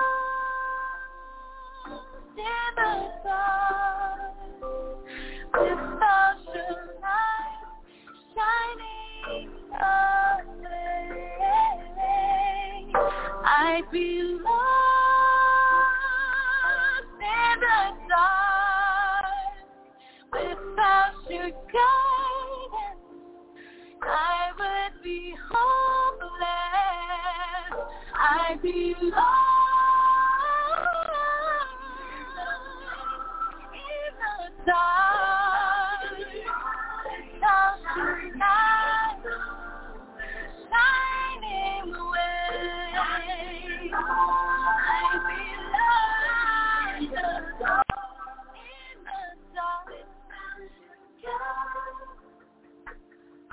lost in the dark without your light shining on me. I feel lost in the dark without your guidance. I would be hopeless. I'd be lost in the dark without your light shining away. I'd be lost in the dark. I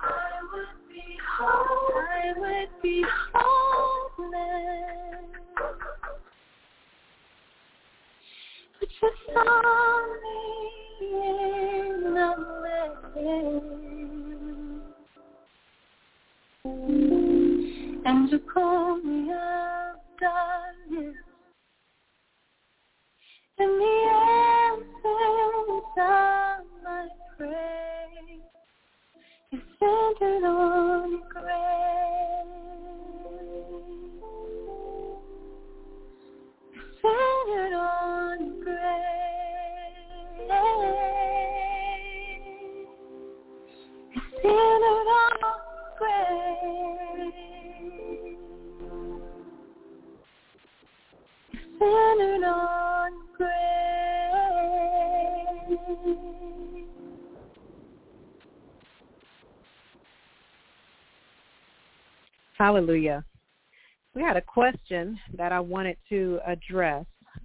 would be hopeless. But you saw me in the way, and you called me out, darkness, and the answers of my prayer is centered on grace. It's centered on grace. It's centered on grace. It's centered on grace. Hallelujah. We had a question that I wanted to address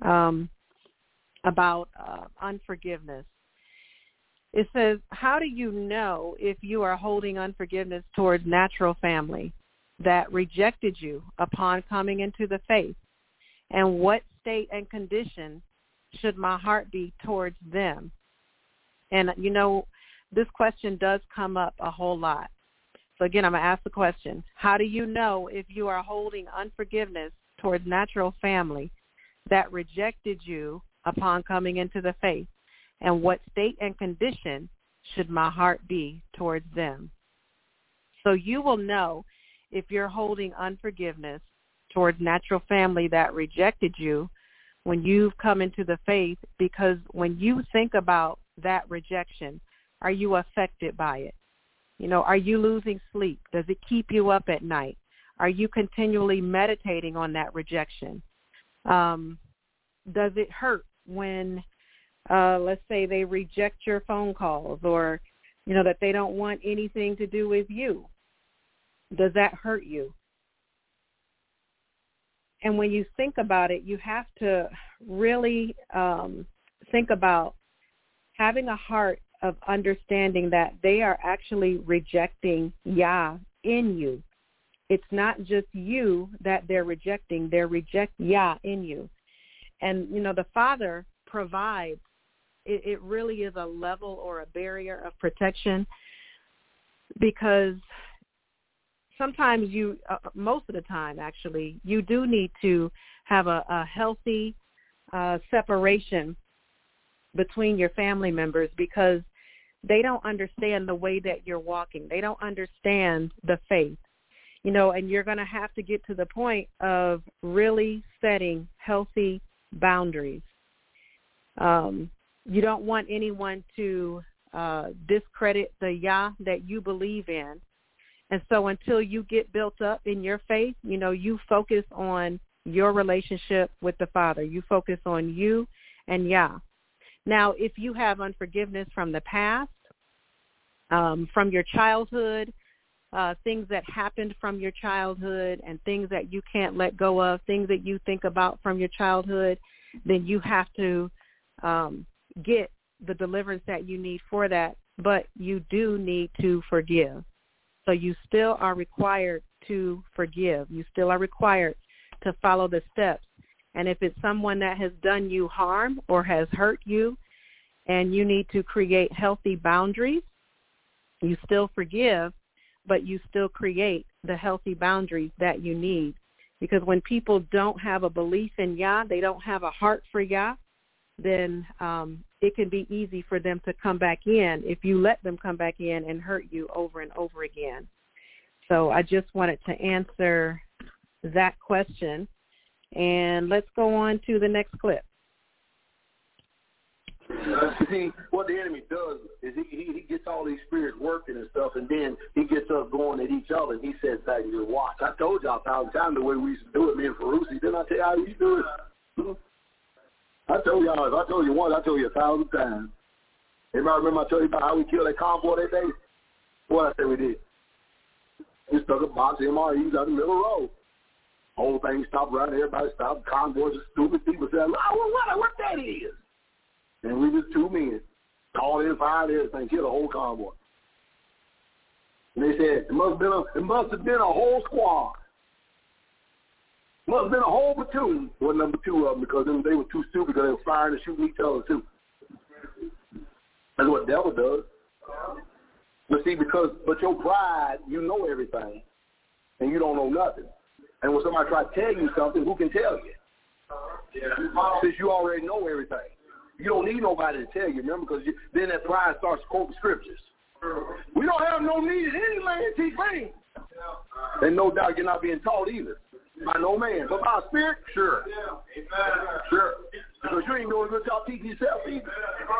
about unforgiveness. It says, how do you know if you are holding unforgiveness towards natural family that rejected you upon coming into the faith? And what state and condition should my heart be towards them? And, you know, this question does come up a whole lot. So again, I'm going to ask the question, how do you know if you are holding unforgiveness towards natural family that rejected you upon coming into the faith? And what state and condition should my heart be towards them? So you will know if you're holding unforgiveness towards natural family that rejected you when you've come into the faith, because when you think about that rejection, are you affected by it? You know, are you losing sleep? Does it keep you up at night? Are you continually meditating on that rejection? Does it hurt when, let's say, they reject your phone calls, or, you know, that they don't want anything to do with you? Does that hurt you? And when you think about it, you have to really think about having a heart of understanding that they are actually rejecting Yah in you. It's not just you that they're rejecting Yah in you. And, you know, the Father provides, it really is a level or a barrier of protection, because sometimes you, most of the time actually, you do need to have a healthy separation between your family members, because they don't understand the way that you're walking. They don't understand the faith, you know, and you're going to have to get to the point of really setting healthy boundaries. You don't want anyone to discredit the Yah that you believe in. And so until you get built up in your faith, you know, you focus on your relationship with the Father. You focus on you and Yah. Now, if you have unforgiveness from the past, from your childhood, things that happened from your childhood and things that you can't let go of, things that you think about from your childhood, then you have to get the deliverance that you need for that. But you do need to forgive. So you still are required to forgive. You still are required to follow the steps. And if it's someone that has done you harm or has hurt you, and you need to create healthy boundaries, You still forgive, but you still create the healthy boundaries that you need. Because when people don't have a belief in Yah, they don't have a heart for Yah, then it can be easy for them to come back in if you let them come back in and hurt you over and over again. So I just wanted to answer that question. And let's go on to the next clip. See, what the enemy does is he gets all these spirits working and stuff, and then he gets us going at each other, and he says back to your watch. I told y'all 1,000 times the way we used to do it, me and Ferrucci. Didn't I tell you how we used to do it? I told y'all, if I told you once, I told you 1,000 times. Everybody remember I told you about how we killed that convoy that day? What I said we did? We stuck a box of MREs out in the middle of the road. Whole thing stopped running, everybody stopped. Convoys of stupid people said, what that is? And we just 2 men, called in, fired everything, killed a whole convoy. And they said, it must have been a whole squad. Must have been a whole platoon. Well, number 2 of them, because they were too stupid because they were firing and shooting each other too. That's what the devil does. But see, but your pride, you know everything, and you don't know nothing. And when somebody tries to tell you something, who can tell you? Since you already know everything. You don't need nobody to tell you, remember, because then that pride starts quoting scriptures. We don't have no need of any man to teach me. And no doubt you're not being taught either. By no man. But by spirit, sure. Sure. Because you ain't doing a good job teaching yourself either.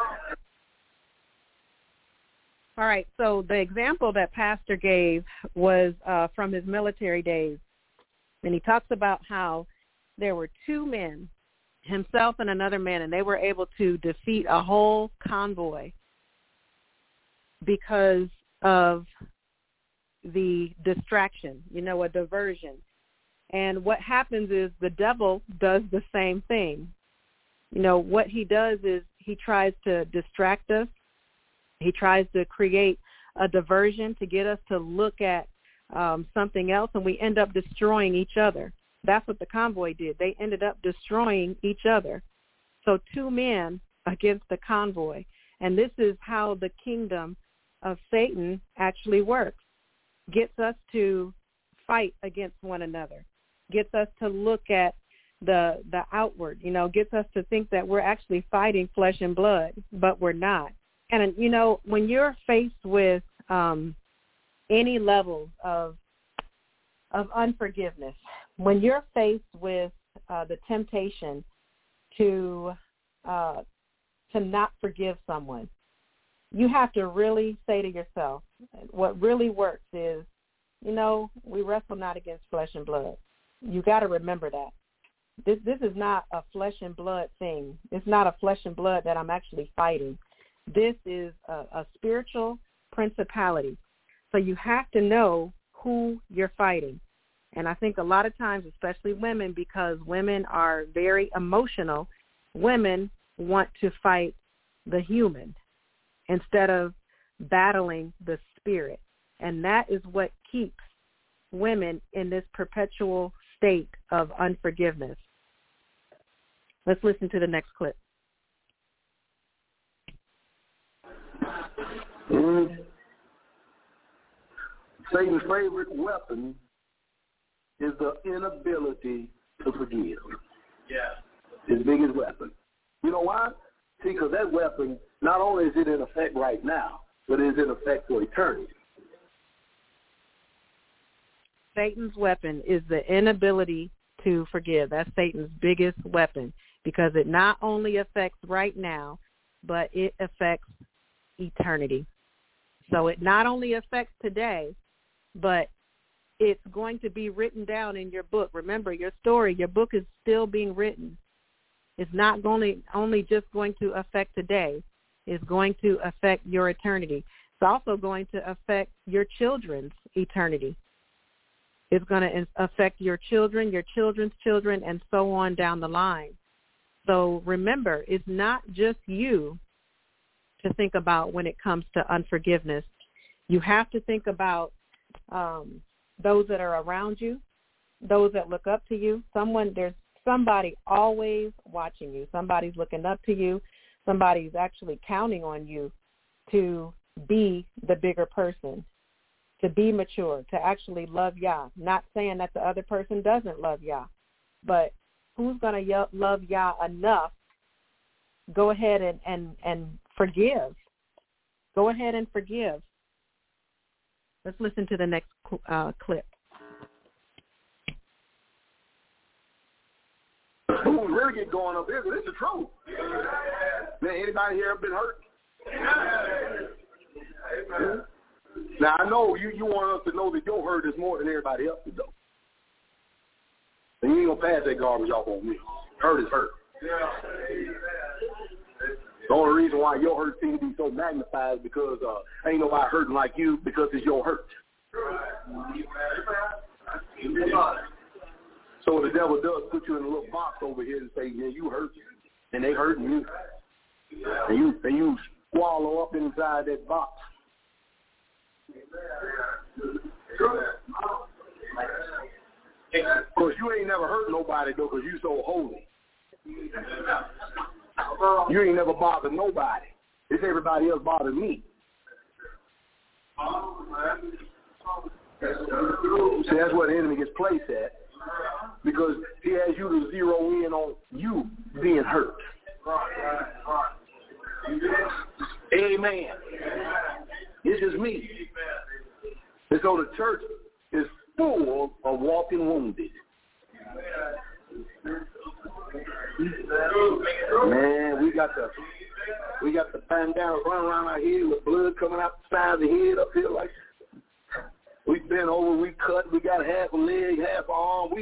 All right, so the example that Pastor gave was from his military days. And he talks about how there were 2 men, himself and another man, and they were able to defeat a whole convoy because of the distraction, a diversion. And what happens is the devil does the same thing. What he does is he tries to distract us. He tries to create a diversion to get us to look at something else, and we end up destroying each other. That's what the convoy did. They ended up destroying each other. So 2 men against the convoy. And this is how the kingdom of Satan actually works. Gets us to fight against one another. Gets us to look at the outward, gets us to think that we're actually fighting flesh and blood, but we're not. And, when you're faced with any level of unforgiveness, when you're faced with the temptation to not forgive someone, you have to really say to yourself, what really works is, we wrestle not against flesh and blood. You got to remember that. This is not a flesh and blood thing. It's not a flesh and blood that I'm actually fighting. This is a spiritual principality. So you have to know who you're fighting. And I think a lot of times, especially women, because women are very emotional, women want to fight the human instead of battling the spirit. And that is what keeps women in this perpetual state of unforgiveness. Let's listen to the next clip. Satan's favorite weapon is the inability to forgive. Yeah. His biggest weapon. You know why? See, because that weapon, not only is it in effect right now, but it is in effect for eternity. Satan's weapon is the inability to forgive. That's Satan's biggest weapon, because it not only affects right now, but it affects eternity. So it not only affects today, but it's going to be written down in your book. Remember, your story, your book is still being written. It's not only just going to affect today. It's going to affect your eternity. It's also going to affect your children's eternity. It's going to affect your children, your children's children, and so on down the line. So remember, it's not just you to think about when it comes to unforgiveness. You have to think about those that are around you, those that look up to you. There's somebody always watching you. Somebody's looking up to you. Somebody's actually counting on you to be the bigger person, to be mature, to actually love Yah. Not saying that the other person doesn't love Yah, but who's going to love Yah enough? Go ahead and forgive. Go ahead and forgive. Let's listen to the next clip. When we really get going up there, this is the truth. Man, anybody here ever been hurt? Now, I know you want us to know that your hurt is more than everybody else's, though. And you ain't going to pass that garbage off on me. Hurt is hurt. The only reason why your hurt seems to be so magnified is because ain't nobody hurting like you because it's your hurt. So the devil does put you in a little box over here and say, yeah, you hurt, and they hurting you. And you swallow up inside that box. Of course, you ain't never hurt nobody, though, because you so holy. You ain't never bothered nobody. It's everybody else bothered me. See, that's where the enemy gets placed at, because he has you to zero in on you being hurt. Amen. This is me. And so the church is full of walking wounded. Man, we got the bandana running around our head with blood coming out the side of the head up here like we bent over, we cut, we got half a leg, half a arm.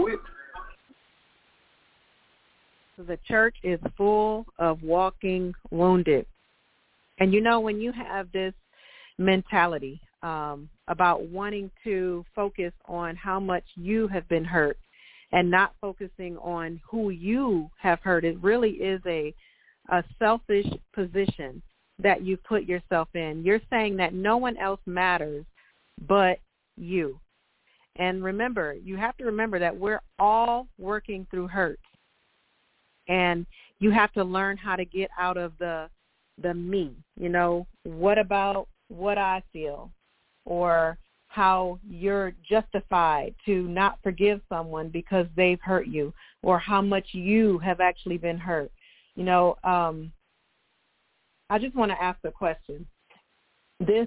The church is full of walking wounded. And you know, when you have this mentality about wanting to focus on how much you have been hurt and not focusing on who you have hurt, it really is a selfish position that you put yourself in. You're saying that no one else matters but you. And remember, you have to remember that we're all working through hurt. And you have to learn how to get out of the me. You know, what about what I feel, or how you're justified to not forgive someone because they've hurt you, or how much you have actually been hurt. You know, I just want to ask a question. This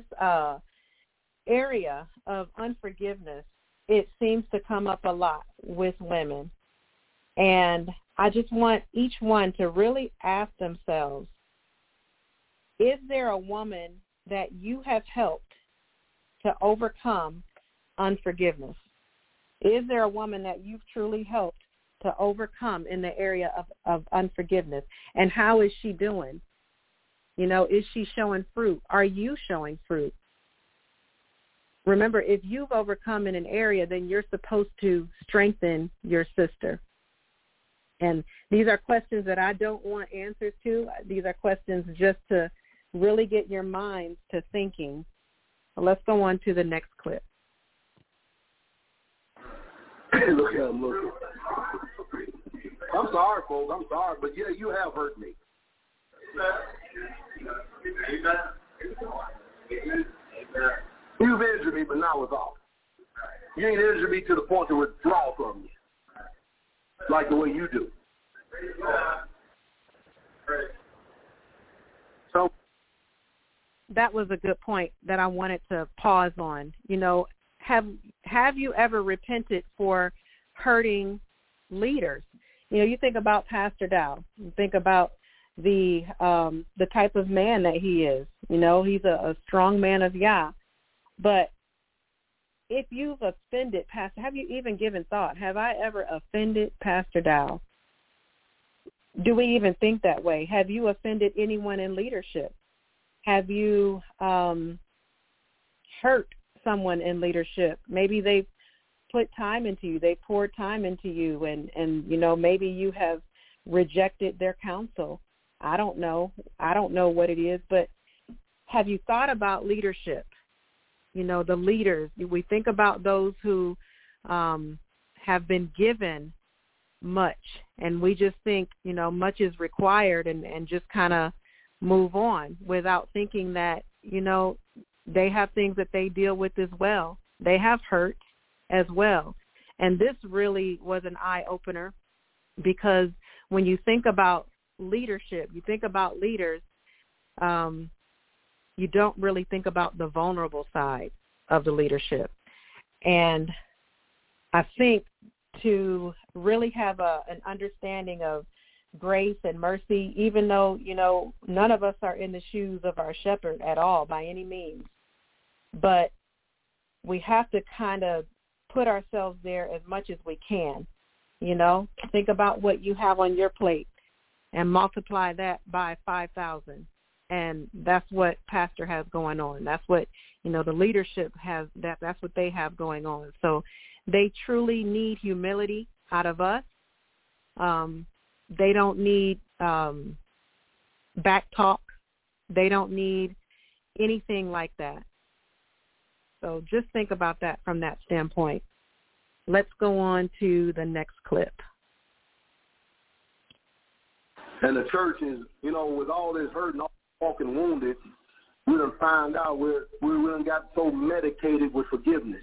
area of unforgiveness, it seems to come up a lot with women. And I just want each one to really ask themselves, is there a woman that you have helped to overcome unforgiveness? Is there a woman that you've truly helped to overcome in the area of unforgiveness? And how is she doing? You know, is she showing fruit? Are you showing fruit? Remember, if you've overcome in an area, then you're supposed to strengthen your sister. And these are questions that I don't want answers to. These are questions just to really get your minds to thinking. Let's go on to the next clip. Look at him looking. I'm sorry, folks. I'm sorry, but yeah, you have hurt me. You've injured me, but not with all. You ain't injured me to the point to withdraw from you, like the way you do. So that was a good point that I wanted to pause on. You know, have you ever repented for hurting leaders? You know, you think about Pastor Dow. You think about the type of man that he is. You know, he's a strong man of Yah. But if you've offended Pastor, have you even given thought? Have I ever offended Pastor Dow? Do we even think that way? Have you offended anyone in leadership? Have you hurt someone in leadership? Maybe they've put time into you. They poured time into you, and you know, maybe you have rejected their counsel. I don't know. I don't know what it is, but have you thought about leadership? You know, the leaders. We think about those who have been given much, and we just think, you know, much is required and just kind of move on without thinking that they have things that they deal with as well. They have hurt as well. And this really was an eye-opener, because when you think about leadership, you think about leaders, you don't really think about the vulnerable side of the leadership. And I think to really have an understanding of grace and mercy, even though, none of us are in the shoes of our shepherd at all by any means, but we have to kind of put ourselves there as much as we can. Think about what you have on your plate and multiply that by 5,000. And that's what Pastor has going on. That's what, the leadership has, that's what they have going on. So they truly need humility out of us. They don't need back talk. They don't need anything like that. So just think about that from that standpoint. Let's go on to the next clip. And the church is, with all this hurt and all walking wounded, we done find out we done got so medicated with forgiveness.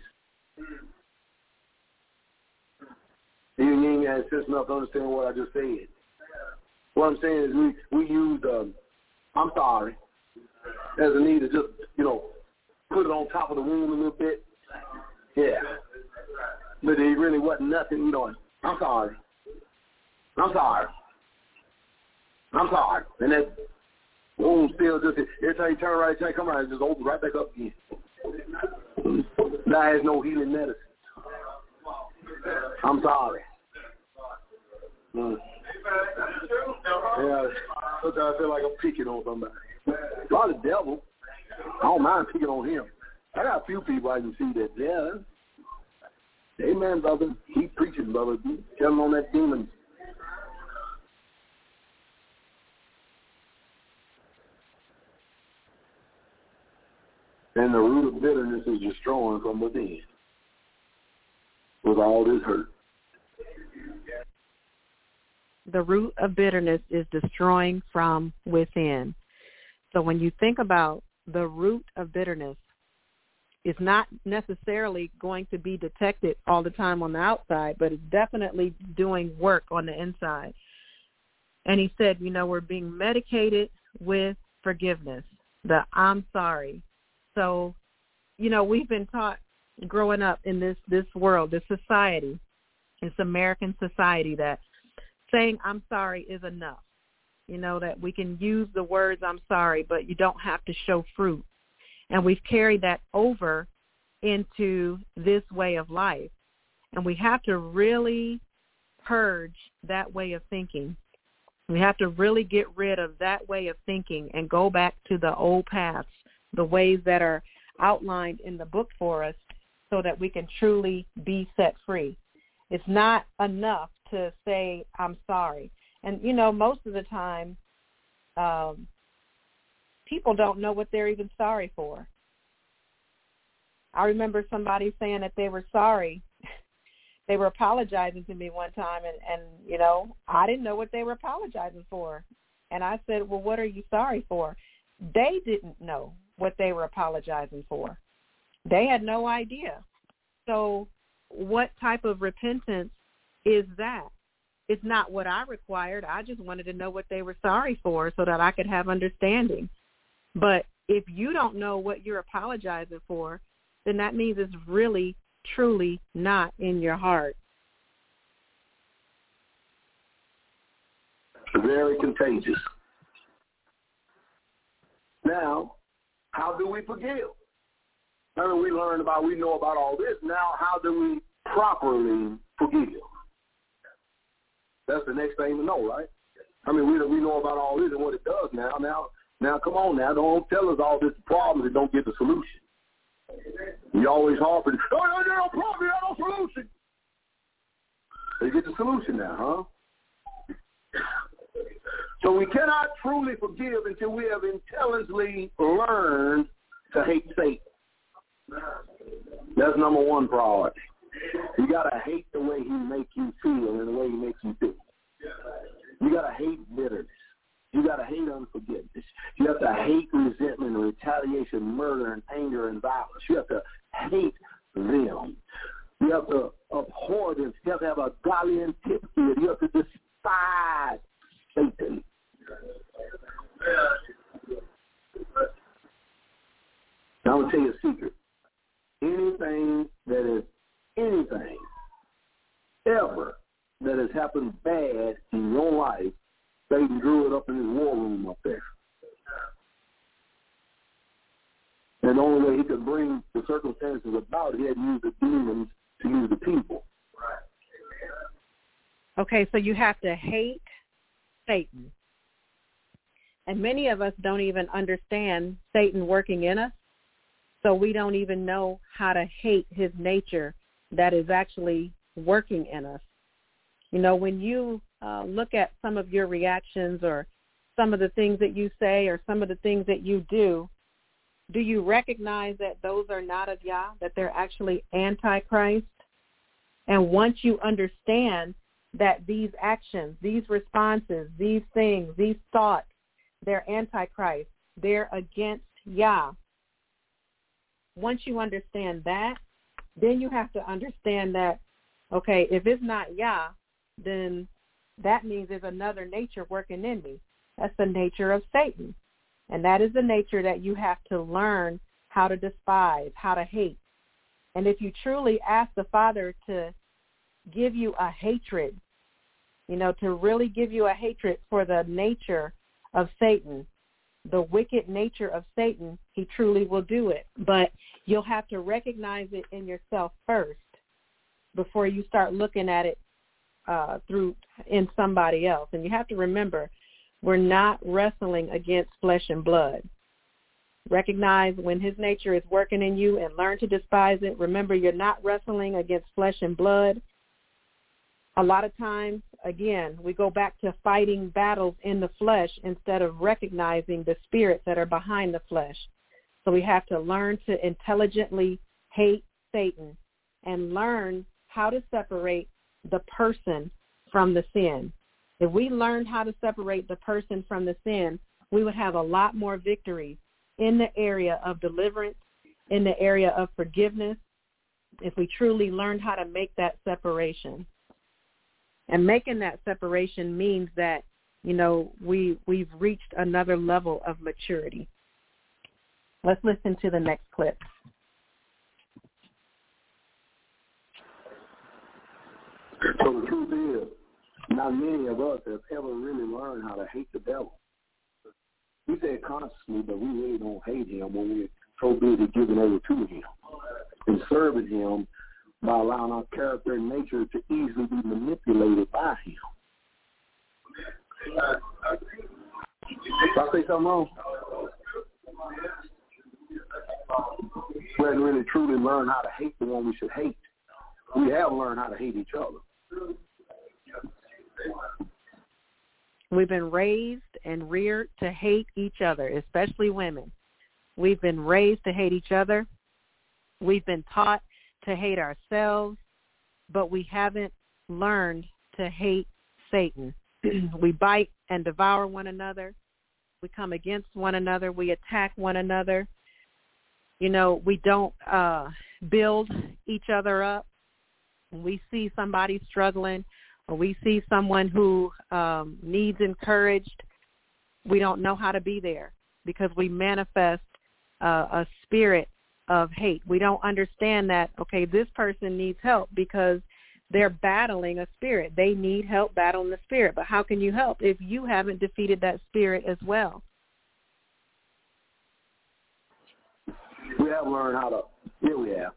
You ain't even had sense enough to understand what I just said. What I'm saying is we use I'm sorry as a need to just, put it on top of the wound a little bit. Yeah. But it really wasn't nothing, I'm sorry. I'm sorry. I'm sorry. And that wound still just, every time you turn right, every time you come around, it just opens right back up again. That has no healing medicine. I'm sorry. Yeah, sometimes I feel like I'm picking on somebody. Not the devil. I don't mind picking on him. I got a few people I can see that, amen, brother. Keep preaching, brother. Keep telling on that demon. And the root of bitterness is destroying from within with all this hurt. The root of bitterness is destroying from within. So when you think about the root of bitterness, it's not necessarily going to be detected all the time on the outside, but it's definitely doing work on the inside. And he said, we're being medicated with forgiveness, the I'm sorry. So, we've been taught growing up in this world, this society, this American society, that saying I'm sorry is enough. That we can use the words I'm sorry, but you don't have to show fruit. And we've carried that over into this way of life. And we have to really purge that way of thinking. We have to really get rid of that way of thinking and go back to the old paths, the ways that are outlined in the book for us, so that we can truly be set free. It's not enough to say I'm sorry. And, most of the time, people don't know what they're even sorry for. I remember somebody saying that they were sorry. They were apologizing to me one time, and I didn't know what they were apologizing for. And I said, well, what are you sorry for? They didn't know what they were apologizing for. They had no idea. So what type of repentance is that? It's not what I required. I just wanted to know what they were sorry for so that I could have understanding. But if you don't know what you're apologizing for, then that means it's really, truly not in your heart. Very contagious. Now, how do we forgive? Now that we know about all this, now how do we properly forgive? That's the next thing to know, right? I mean, we know about all this and what it does now. Now, come on now. Don't tell us all this problems and don't get the solution. You always harping, there's no problem, there's no solution. They get the solution now, huh? So we cannot truly forgive until we have intelligently learned to hate Satan. That's number one priority. You got to hate the way he makes you feel and the way he makes you think. You got to hate bitterness. You got to hate unforgiveness. You have to hate resentment, retaliation, murder, and anger and violence. You have to hate them. You have to abhor them. You have to have a godly antipathy. You have to despise Satan. Now, I'm going to tell you a secret. Anything ever that has happened bad in your life, Satan drew it up in his war room up there. And the only way he could bring the circumstances about it, he had to use the demons to use the people. Okay, so you have to hate Satan. And many of us don't even understand Satan working in us, so we don't even know how to hate his nature that is actually working in us. You know, when you look at some of your reactions or some of the things that you say or some of the things that you do you recognize that those are not of Yah, that they're actually antichrist? And once you understand that these actions, these responses, these things, these thoughts, they're antichrist, they're against Yah. Once you understand that, then you have to understand that, okay, if it's not Yah, then that means there's another nature working in me. That's the nature of Satan. And that is the nature that you have to learn how to despise, how to hate. And if you truly ask the Father to give you a hatred, you know, to really give you a hatred for the nature of Satan, the wicked nature of Satan, he truly will do it. But you'll have to recognize it in yourself first before you start looking at it in somebody else. And you have to remember, we're not wrestling against flesh and blood. Recognize when his nature is working in you and learn to despise it. Remember, you're not wrestling against flesh and blood. A lot of times, again, we go back to fighting battles in the flesh instead of recognizing the spirits that are behind the flesh. So we have to learn to intelligently hate Satan and learn how to separate the person from the sin. If we learned how to separate the person from the sin, we would have a lot more victories in the area of deliverance, in the area of forgiveness, if we truly learned how to make that separation. And making that separation means that, you know, we've reached another level of maturity. Let's listen to the next clip. So the truth is, not many of us have ever really learned how to hate the devil. We say it consciously, but we really don't hate him when we're so busy giving over to him and serving him by allowing our character and nature to easily be manipulated by him. Did I say something wrong? We haven't really truly learned how to hate the one we should hate. We have learned how to hate each other. We've been raised and reared to hate each other, especially women. We've been raised to hate each other. We've been taught to hate ourselves, but we haven't learned to hate Satan. We bite and devour one another. We come against one another. We attack one another. You know, we don't build each other up. When we see somebody struggling or we see someone who needs encouraged, we don't know how to be there because we manifest a spirit of hate. We don't understand that, okay, this person needs help because they're battling a spirit. They need help battling the spirit. But how can you help if you haven't defeated that spirit as well? We have learned how to, here we have.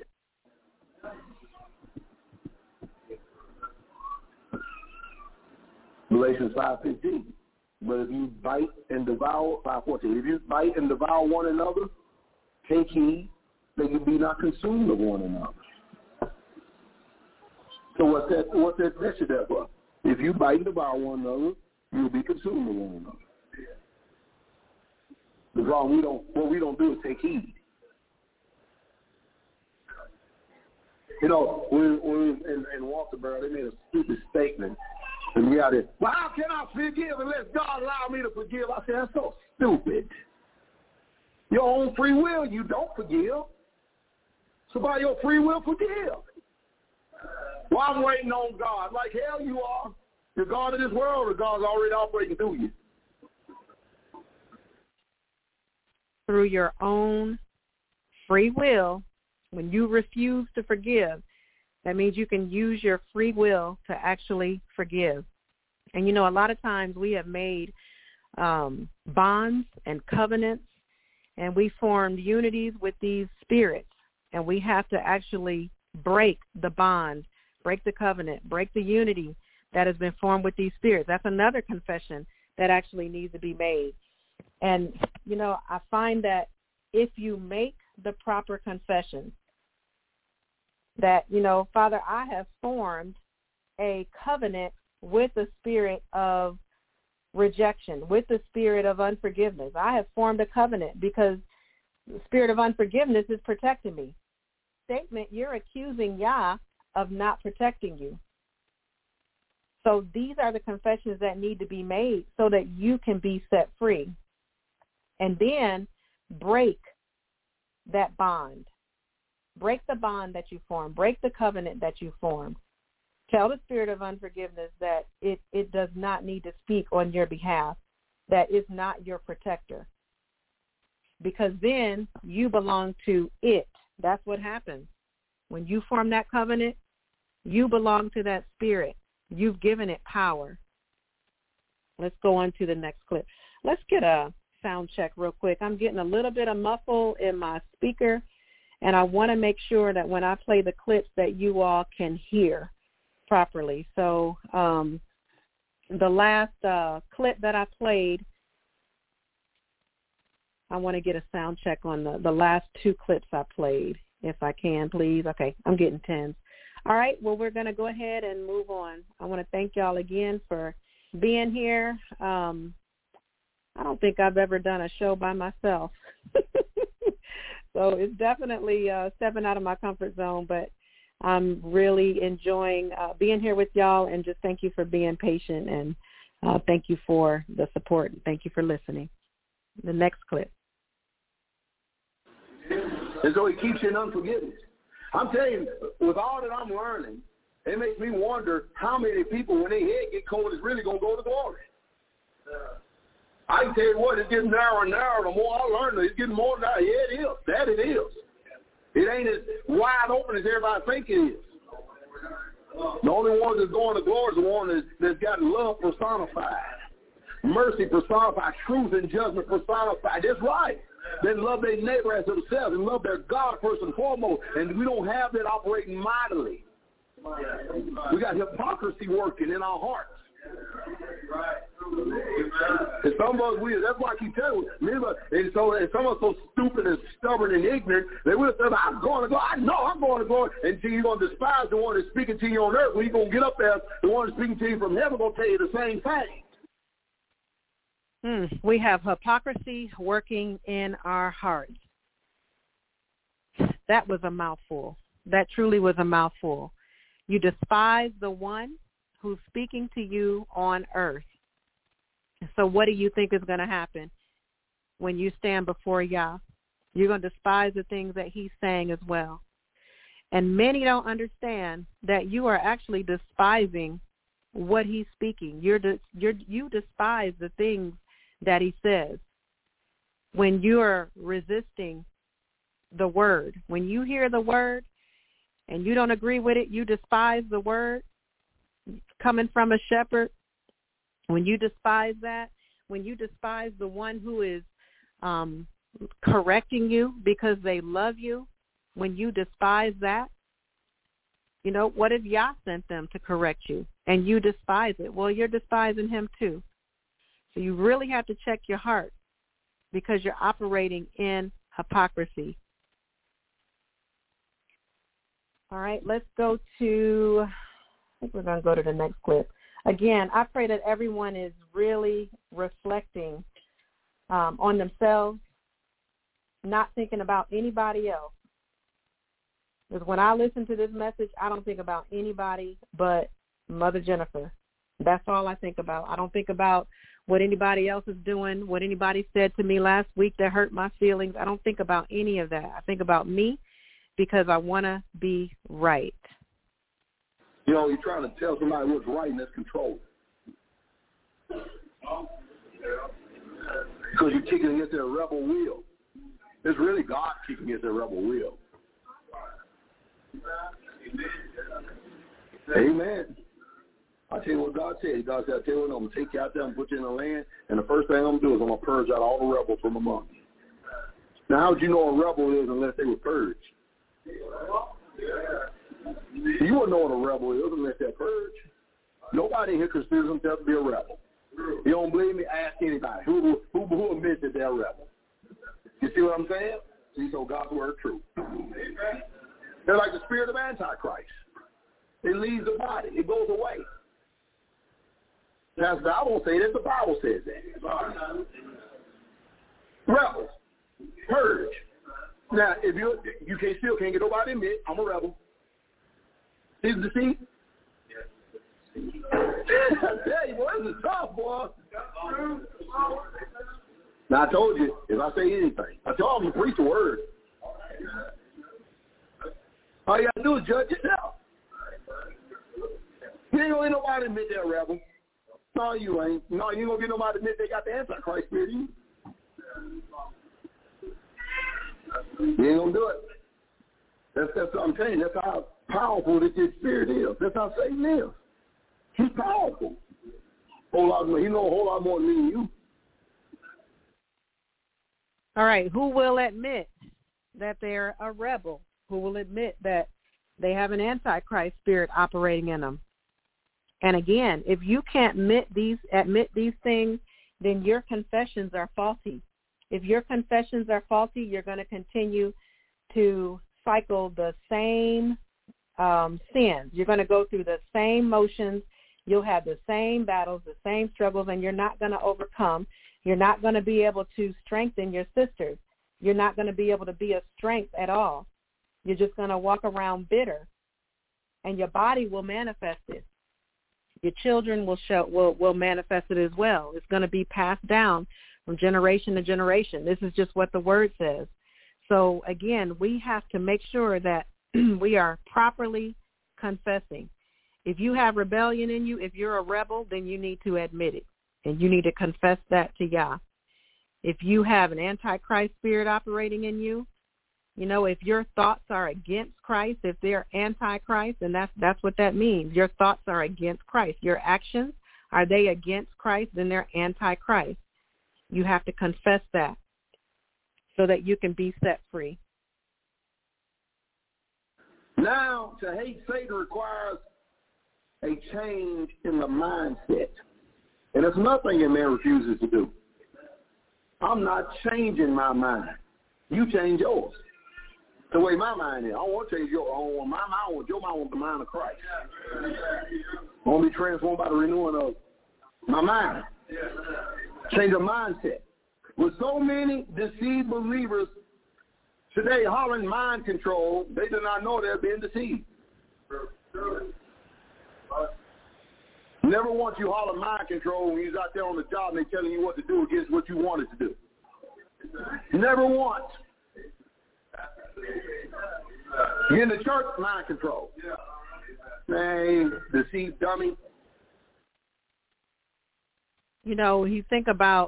Galatians 5:15. But if you bite and devour, 5:14. If you bite and devour one another, take heed that you be not consumed of one another. So what's that message there for? If you bite and devour one another, you'll be consumed of one another. Because what we don't do is take heed. You know, when in Walterboro, they made a stupid statement. And we out there, well, how can I forgive unless God allow me to forgive? I said, that's so stupid. Your own free will, you don't forgive. So by your free will, forgive. Well, I'm waiting on God. Like hell you are. You're God of this world, or God's already operating through you. Through your own free will, when you refuse to forgive, that means you can use your free will to actually forgive. And, a lot of times we have made bonds and covenants, and we formed unities with these spirits, and we have to actually break the bond, break the covenant, break the unity that has been formed with these spirits. That's another confession that actually needs to be made. And, I find that if you make the proper confession that, Father, I have formed a covenant with the spirit of rejection, with the spirit of unforgiveness. I have formed a covenant because the spirit of unforgiveness is protecting me. Statement, you're accusing Yah of not protecting you. So these are the confessions that need to be made so that you can be set free. And then break that bond. Break the bond that you formed. Break the covenant that you formed. Tell the spirit of unforgiveness that it does not need to speak on your behalf, that it's not your protector. Because then you belong to it. That's what happens. When you form that covenant, you belong to that spirit. You've given it power. Let's go on to the next clip. Let's get a sound check real quick. I'm getting a little bit of muffle in my speaker, and I want to make sure that when I play the clips that you all can hear properly. So the last clip that I played, I want to get a sound check on the last two clips I played, if I can, please. Okay, I'm getting 10s. All right, well, we're going to go ahead and move on. I want to thank y'all again for being here. I don't think I've ever done a show by myself. So it's definitely stepping out of my comfort zone, but I'm really enjoying being here with y'all, and just thank you for being patient, and thank you for the support, and thank you for listening. The next clip. And so he keeps you in unforgiveness. I'm telling you, with all that I'm learning, it makes me wonder how many people, when their head get cold, is really going to go to glory. I can tell you what, it's getting narrower and narrower. The more I learn, it's getting more narrow. Yeah, it is. That it is. It ain't as wide open as everybody think it is. The only one that's going to glory is the one that's got love personified, mercy personified, truth and judgment personified. That's right. They love their neighbor as themselves and love their God first and foremost. And we don't have that operating mightily. We got hypocrisy working in our hearts. And some of us, that's why I keep telling you, and some of us so stupid and stubborn and ignorant, they will say, I'm going to go. I know I'm going to go. And you're going to despise the one that's speaking to you on earth. When you're going to get up there, the one that's speaking to you from heaven going to tell you the same thing. We have hypocrisy working in our hearts. That was a mouthful. That truly was a mouthful. You despise the one who's speaking to you on earth. So what do you think is going to happen when you stand before Yah? You're going to despise the things that he's saying as well. And many don't understand that you are actually despising what he's speaking. You despise the things that he says. When you are resisting the word, when you hear the word and you don't agree with it, you despise the word coming from a shepherd. When you despise that, when you despise the one who is correcting you because they love you, when you despise that, what if Yah sent them to correct you and you despise it? Well, you're despising him too. So you really have to check your heart because you're operating in hypocrisy. All right, let's go to, I think we're going to go to the next clip. Again, I pray that everyone is really reflecting on themselves, not thinking about anybody else. Because when I listen to this message, I don't think about anybody but Mother Jennifer. That's all I think about. I don't think about what anybody else is doing, what anybody said to me last week that hurt my feelings. I don't think about any of that. I think about me because I want to be right. You know, you're trying to tell somebody what's right and that's control. Because you're kicking against their rebel will. It's really God kicking against their rebel will. Amen. I tell you what God said. God said, I tell you what, I'm going to take you out there and put you in the land, and the first thing I'm going to do is I'm going to purge out all the rebels from among you. Now, how would you know a rebel is unless they were purged? You wouldn't know what a rebel is unless they're purged. Nobody in here considers themselves to be a rebel. You don't believe me? Ask anybody. Who admits that they're a rebel? You see what I'm saying? See, so God's word true. They're like the spirit of Antichrist. It leaves the body. It goes away. Now, I won't say that. The Bible says that. Rebels. Purge. Now, if you still can't get nobody to admit, I'm a rebel. See the deceit? I tell you, boy, this is tough, boy. Now, I told you, if I say anything, I told them to preach the word. All you got to do is judge yourself. You ain't going to get nobody to admit they're a rebel. No, you ain't. No, you ain't going to get nobody to admit they got the Antichrist spirit in you. You ain't going to do it. That's what I'm telling you. That's how powerful this spirit is. That's how Satan is. He's powerful. He knows a whole lot more than me and you. All right. Who will admit that they're a rebel? Who will admit that they have an Antichrist spirit operating in them? And again, if you can't admit these things, then your confessions are faulty. If your confessions are faulty, you're going to continue to cycle the same sins. You're going to go through the same motions. You'll have the same battles, the same struggles, and you're not going to overcome. You're not going to be able to strengthen your sisters. You're not going to be able to be a strength at all. You're just going to walk around bitter, and your body will manifest it. Your children will manifest it as well. It's going to be passed down from generation to generation. This is just what the word says. So, again, we have to make sure that we are properly confessing. If you have rebellion in you, if you're a rebel, then you need to admit it, and you need to confess that to Yah. If you have an Antichrist spirit operating in you, you know, if your thoughts are against Christ, if they're Antichrist, and that's what that means. Your thoughts are against Christ. Your actions, are they against Christ? Then they're Antichrist. You have to confess that so that you can be set free. Now, to hate Satan requires a change in the mindset. And it's nothing a man refuses to do. I'm not changing my mind. You change yours. The way my mind is. I don't want to change yours. I don't want my mind. I want your mind with the mind of Christ. I want to be transformed by the renewing of my mind. Change the mindset. With so many deceived believers today hollering mind control, they do not know they're being deceived. Never once you holler mind control when you're out there on the job and they're telling you what to do against what you wanted to do. Never once. You're in the church, mind control. Man, deceived dummy. You know, you think about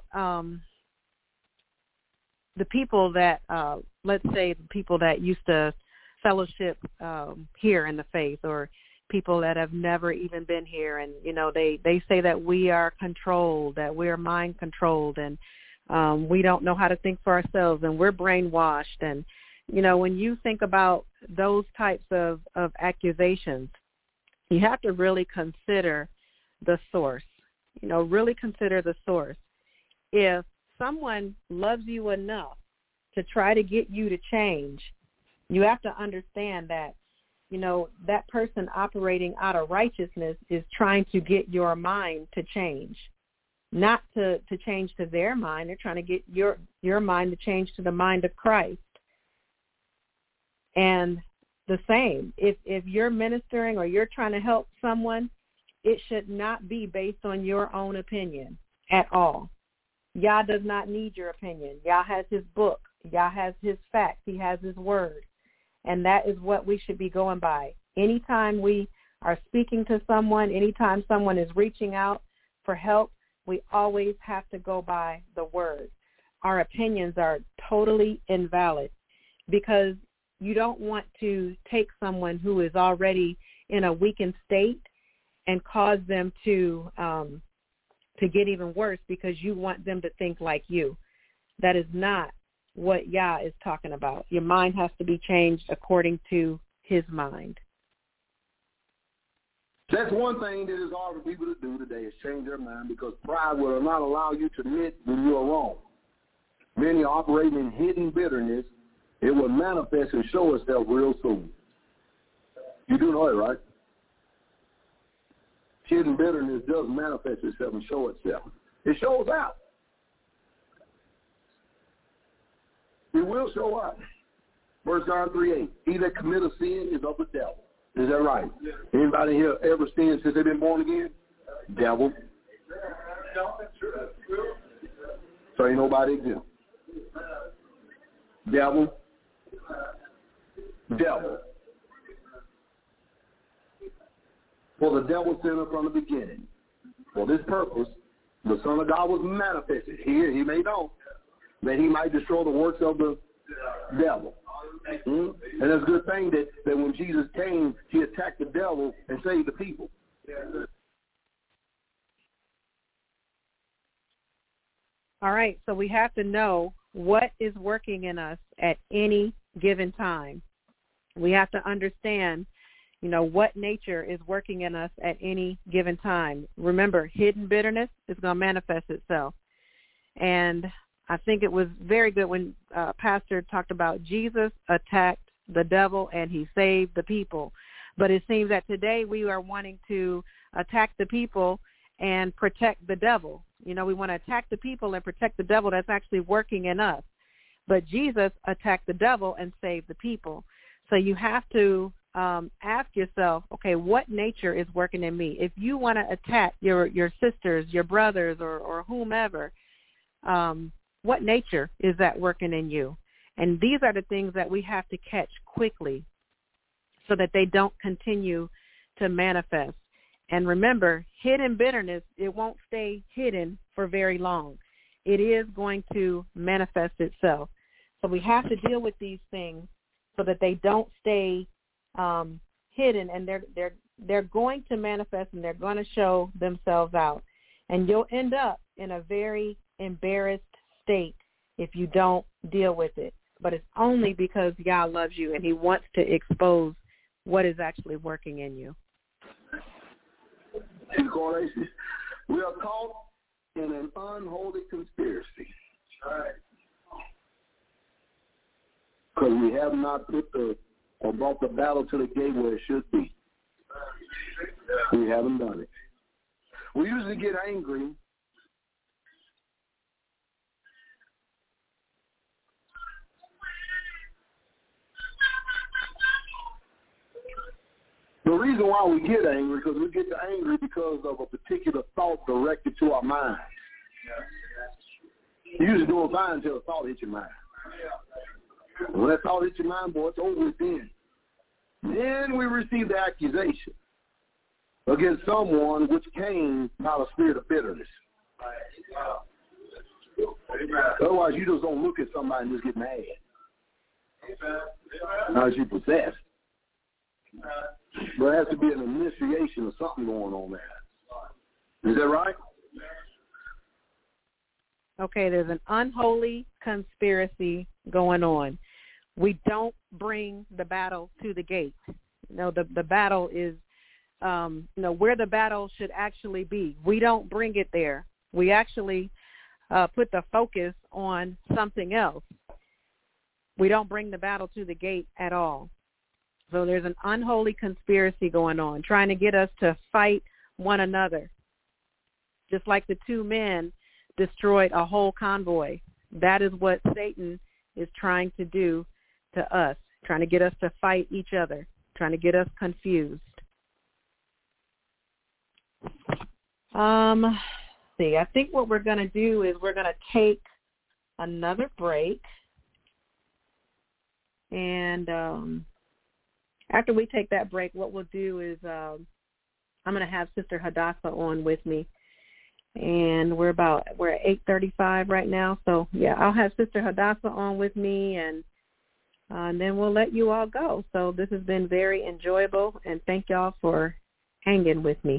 the people that, let's say the people that used to fellowship here in the faith, or people that have never even been here, and, you know, they say that we are controlled, that we're mind controlled, and we don't know how to think for ourselves, and we're brainwashed. And, you know, when you think about those types of accusations, you have to really consider the source. You know, really consider the source. If someone loves you enough to try to get you to change, you have to understand that, you know, that person operating out of righteousness is trying to get your mind to change, not to change to their mind. They're trying to get your mind to change to the mind of Christ. And the same, if you're ministering or you're trying to help someone, it should not be based on your own opinion at all. Yah does not need your opinion. Yah has his book. Yah has his facts. He has his word. And that is what we should be going by. Anytime we are speaking to someone, anytime someone is reaching out for help, we always have to go by the word. Our opinions are totally invalid because you don't want to take someone who is already in a weakened state and cause them to get even worse because you want them to think like you. That is not what Yah is talking about. Your mind has to be changed according to his mind. That's one thing that is hard for people to do today is change their mind because pride will not allow you to admit when you are wrong. Many are operating in hidden bitterness. It will manifest and show itself real soon. You do know it, right? Hidden bitterness does manifest itself and show itself. It shows out. It will show up. 1 John 3:8. He that committeth sin is of the devil. Is that right? Anybody here ever sinned since they've been born again? Devil. So ain't nobody exempt. Devil. Devil. For the devil sinned from the beginning. For this purpose, the Son of God was manifested. Here he made known that he might destroy the works of the devil. And it's a good thing that when Jesus came, he attacked the devil and saved the people. All right, so we have to know what is working in us at any given time. We have to understand, what nature is working in us at any given time. Remember, hidden bitterness is going to manifest itself. And I think it was very good when Pastor talked about Jesus attacked the devil and he saved the people. But it seems that today we are wanting to attack the people and protect the devil. We want to attack the people and protect the devil that's actually working in us. But Jesus attacked the devil and saved the people. So you have to ask yourself, okay, what nature is working in me? If you want to attack your sisters, your brothers, or whomever, what nature is that working in you? And these are the things that we have to catch quickly so that they don't continue to manifest. And remember, hidden bitterness, it won't stay hidden for very long. It is going to manifest itself. So we have to deal with these things so that they don't stay hidden, and they're going to manifest and they're going to show themselves out. And you'll end up in a very embarrassed state if you don't deal with it. But it's only because God loves you and he wants to expose what is actually working in you. We are caught in an unholy conspiracy. Because we have not brought the battle to the gate where it should be. We haven't done it. We usually get angry The reason why we get angry, because we get angry because of a particular thought directed to our mind. You're usually doing fine until a thought hits your mind. When that thought hits your mind, boy, it's over with then. Then we receive the accusation against someone which came by the spirit of bitterness. Otherwise, you just don't look at somebody and just get mad. Now, you possessed. There has to be an initiation of something going on there. Is that right? Okay, there's an unholy conspiracy going on. We don't bring the battle to the gate. The battle is, where the battle should actually be. We don't bring it there. We actually put the focus on something else. We don't bring the battle to the gate at all. So there's an unholy conspiracy going on, trying to get us to fight one another. Just like the two men destroyed a whole convoy. That is what Satan is trying to do to us, trying to get us to fight each other, trying to get us confused. See, I think what we're going to do is we're going to take another break. And after we take that break, what we'll do is I'm going to have Sister Hadassah on with me. And we're at 8:35 right now. So, yeah, I'll have Sister Hadassah on with me, and then we'll let you all go. So this has been very enjoyable, and thank y'all for hanging with me.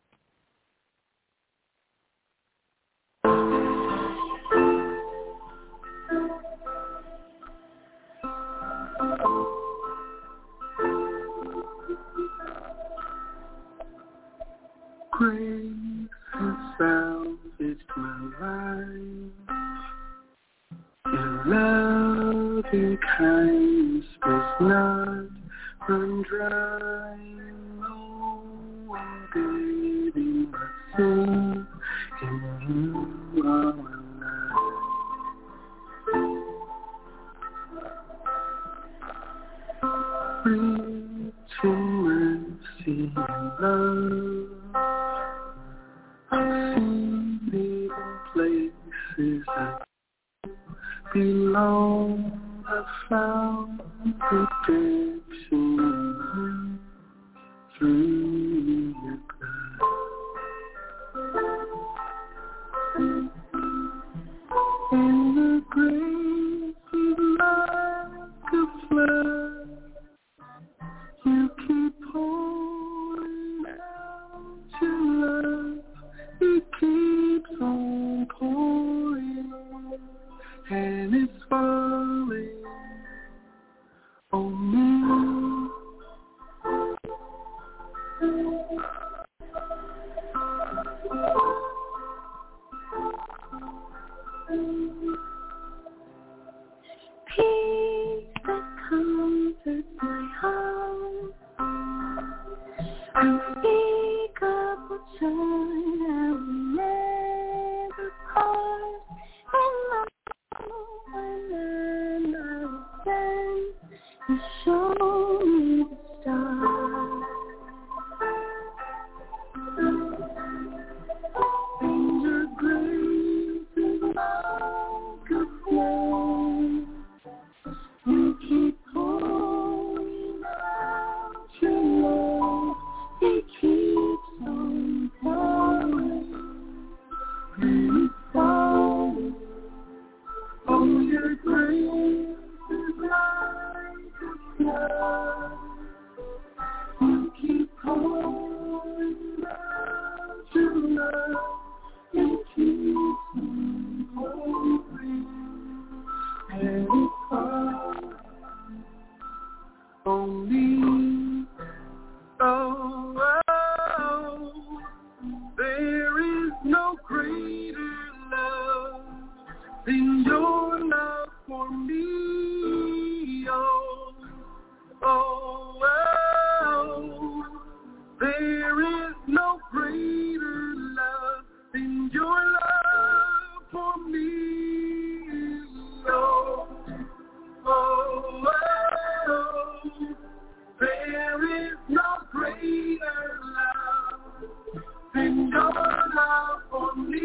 Grace has salvaged my life, and loving kindness was not run dry. Oh, I'm bathing my sin in you all my life. Rich in mercy and love, I've seen evil places I belong. I found redemption through your blood. And the grace is like a flood. You keep pouring out your love. It keeps on pouring, and it's falling on me. Peace that comforts my heart, unspeakable joy that will never part. And when I stand, you show me the stars. And your grace is like a flame. You keep pouring out your love. It keeps on pouring. And it's falling. Oh, your grace is like a flood. You keep pouring out your love. It keeps on pouring. And it's falling on me. Oh, there is no greater love than your love for me. There is no greater love than your love for me. There is no greater love than your love for me.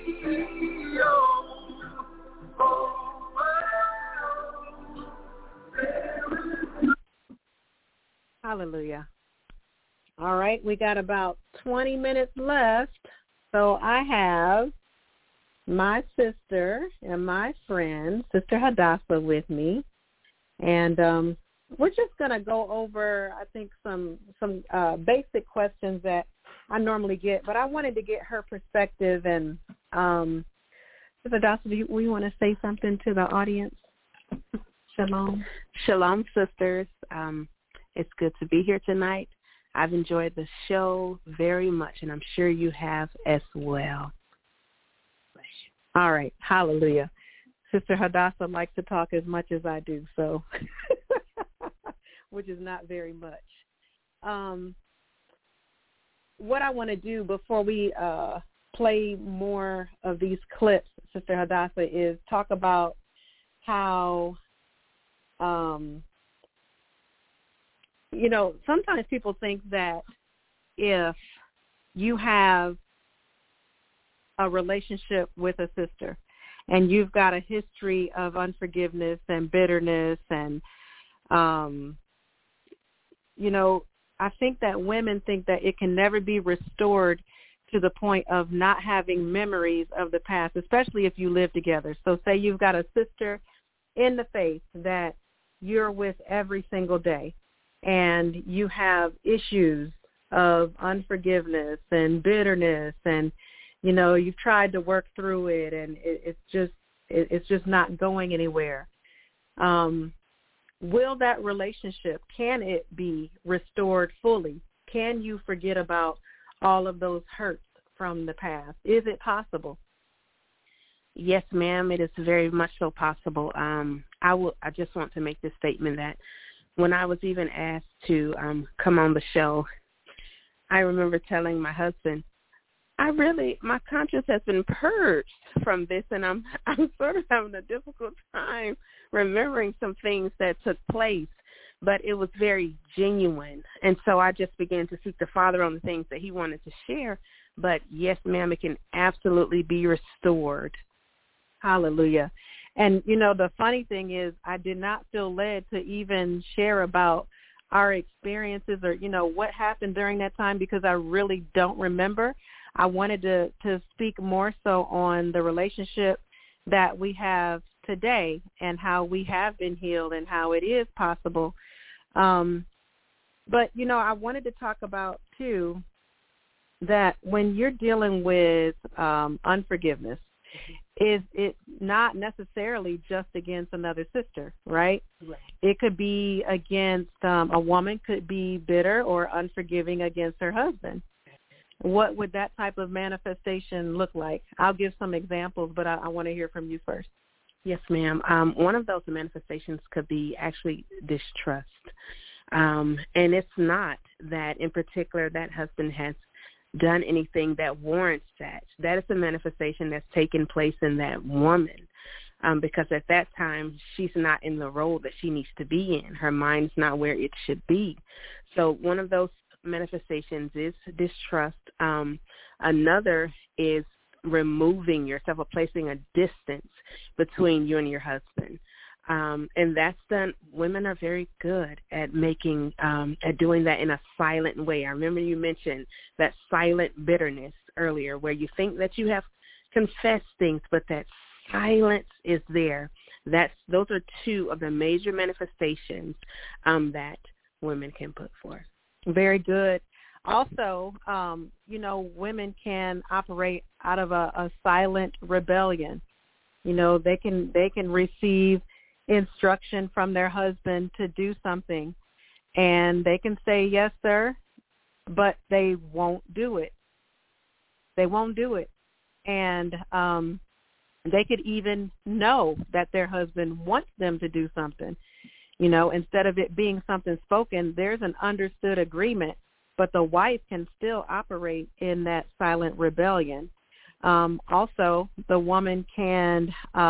Hallelujah. All right, we got about 20 minutes left. So I have my sister and my friend, Sister Hadassah, with me. And we're just going to go over, I think, some basic questions that I normally get. But I wanted to get her perspective. And Sister Hadassah, do you want to say something to the audience? Shalom. Shalom, sisters. It's good to be here tonight. I've enjoyed the show very much, and I'm sure you have as well. All right. Hallelujah. Sister Hadassah likes to talk as much as I do, so which is not very much. What I want to do before we play more of these clips, Sister Hadassah, is talk about how sometimes people think that if you have a relationship with a sister and you've got a history of unforgiveness and bitterness and, I think that women think that it can never be restored to the point of not having memories of the past, especially if you live together. So say you've got a sister in the faith that you're with every single day and you have issues of unforgiveness and bitterness and, you've tried to work through it and it's just not going anywhere. Will that relationship, can it be restored fully? Can you forget about all of those hurts from the past? Is it possible? Yes, ma'am, it is very much so possible. I just want to make this statement that when I was even asked to come on the show, I remember telling my husband, my conscience has been purged from this, and I'm sort of having a difficult time remembering some things that took place, but it was very genuine. And so I just began to seek the Father on the things that he wanted to share. But yes, ma'am, it can absolutely be restored. Hallelujah. And, the funny thing is I did not feel led to even share about our experiences or, what happened during that time because I really don't remember. I wanted to speak more so on the relationship that we have today and how we have been healed and how it is possible. But, I wanted to talk about, too, that when you're dealing with unforgiveness, is it not necessarily just against another sister, right? Right. It could be against a woman could be bitter or unforgiving against her husband. What would that type of manifestation look like? I'll give some examples, but I want to hear from you first. Yes, ma'am. One of those manifestations could be actually distrust. And it's not that in particular that husband has done anything that warrants that. That is a manifestation that's taken place in that woman because at that time she's not in the role that she needs to be in. Her mind's not where it should be. So one of those manifestations is distrust. Another is removing yourself or placing a distance between you and your husband. And that's done. Women are very good at at doing that in a silent way. I remember you mentioned that silent bitterness earlier, where you think that you have confessed things, but that silence is there. Those are two of the major manifestations that women can put forth. Very good. Also, women can operate out of a silent rebellion. They can receive instruction from their husband to do something, and they can say, yes, sir, but they won't do it. They won't do it. And they could even know that their husband wants them to do something. Instead of it being something spoken, there's an understood agreement, but the wife can still operate in that silent rebellion. Also, the woman can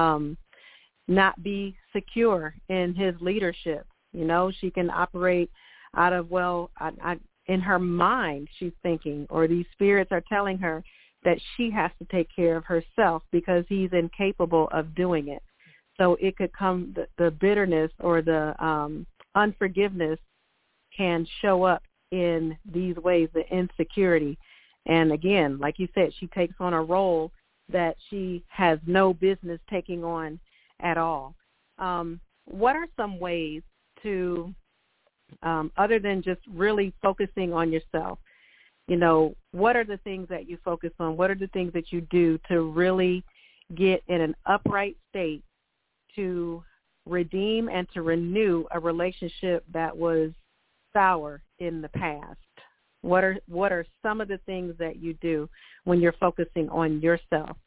not be secure in his leadership. She can operate out of, in her mind she's thinking, or these spirits are telling her that she has to take care of herself because he's incapable of doing it. So it could come, the bitterness or the unforgiveness can show up in these ways, the insecurity. And again, like you said, she takes on a role that she has no business taking on at all. What are some ways to, other than just really focusing on yourself, what are the things that you focus on? What are the things that you do to really get in an upright state to redeem and to renew a relationship that was sour in the past? What are some of the things that you do when you're focusing on yourself?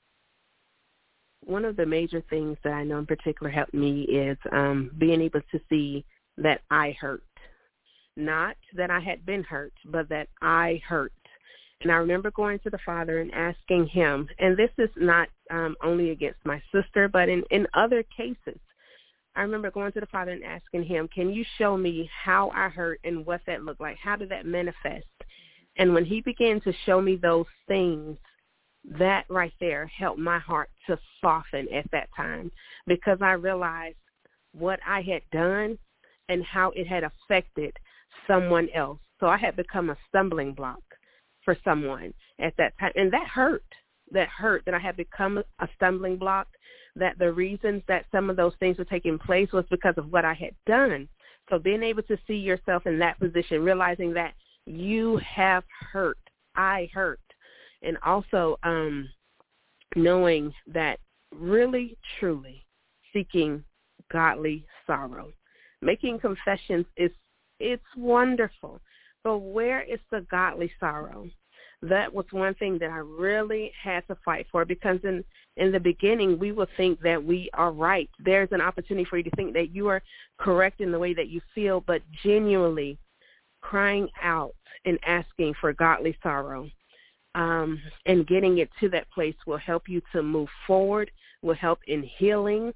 One of the major things that I know in particular helped me is being able to see that I hurt. Not that I had been hurt, but that I hurt. And I remember going to the Father and asking him, and this is not only against my sister, but in other cases, I remember going to the Father and asking him, can you show me how I hurt and what that looked like? How did that manifest? And when he began to show me those things, that right there helped my heart to soften at that time, because I realized what I had done and how it had affected someone else. So I had become a stumbling block for someone at that time. And that hurt. That hurt that I had become a stumbling block, that the reasons that some of those things were taking place was because of what I had done. So being able to see yourself in that position, realizing that you have hurt, I hurt, and also knowing that really, truly seeking godly sorrow. Making confessions it's wonderful, but where is the godly sorrow? That was one thing that I really had to fight for, because in the beginning, we will think that we are right. There's an opportunity for you to think that you are correct in the way that you feel, but genuinely crying out and asking for godly sorrow and getting it to that place will help you to move forward, will help in healing.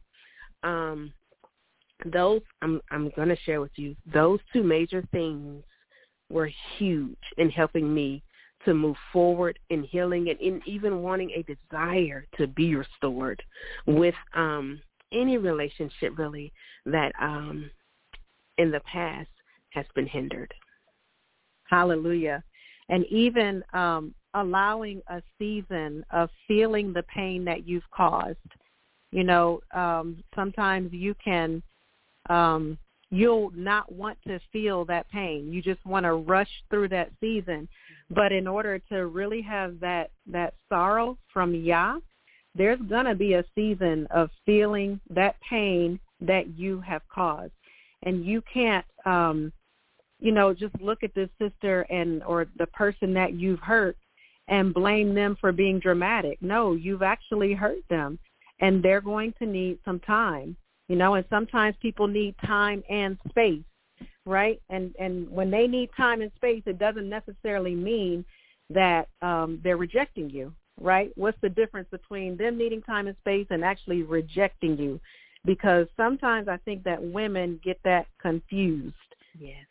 Those, I'm going to share with you, those two major things were huge in helping me to move forward in healing and in even wanting a desire to be restored with any relationship really that in the past has been hindered. Hallelujah. And even allowing a season of feeling the pain that you've caused. You know, sometimes you can, you'll not want to feel that pain. You just want to rush through that season. But in order to really have that sorrow from Yah, there's going to be a season of feeling that pain that you have caused. And you can't, just look at this sister or the person that you've hurt and blame them for being dramatic. No, you've actually hurt them, and they're going to need some time. And sometimes people need time and space, right? And when they need time and space, it doesn't necessarily mean that they're rejecting you, right? What's the difference between them needing time and space and actually rejecting you? Because sometimes I think that women get that confused. Yes.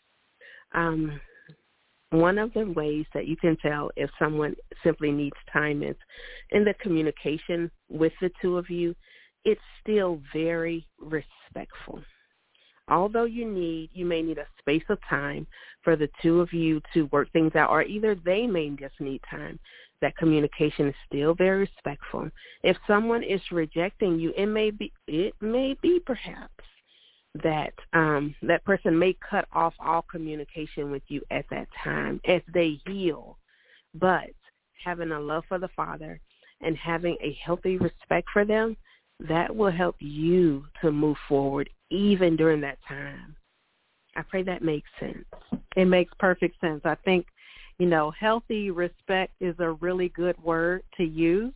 One of the ways that you can tell if someone simply needs time is in the communication with the two of you. It's still very respectful. Although you may need a space of time for the two of you to work things out, or either they may just need time, that communication is still very respectful. If someone is rejecting you, it may be perhaps that that person may cut off all communication with you at that time as they heal. But having a love for the Father and having a healthy respect for them, that will help you to move forward even during that time. I pray that makes sense. It makes perfect sense. I think, healthy respect is a really good word to use.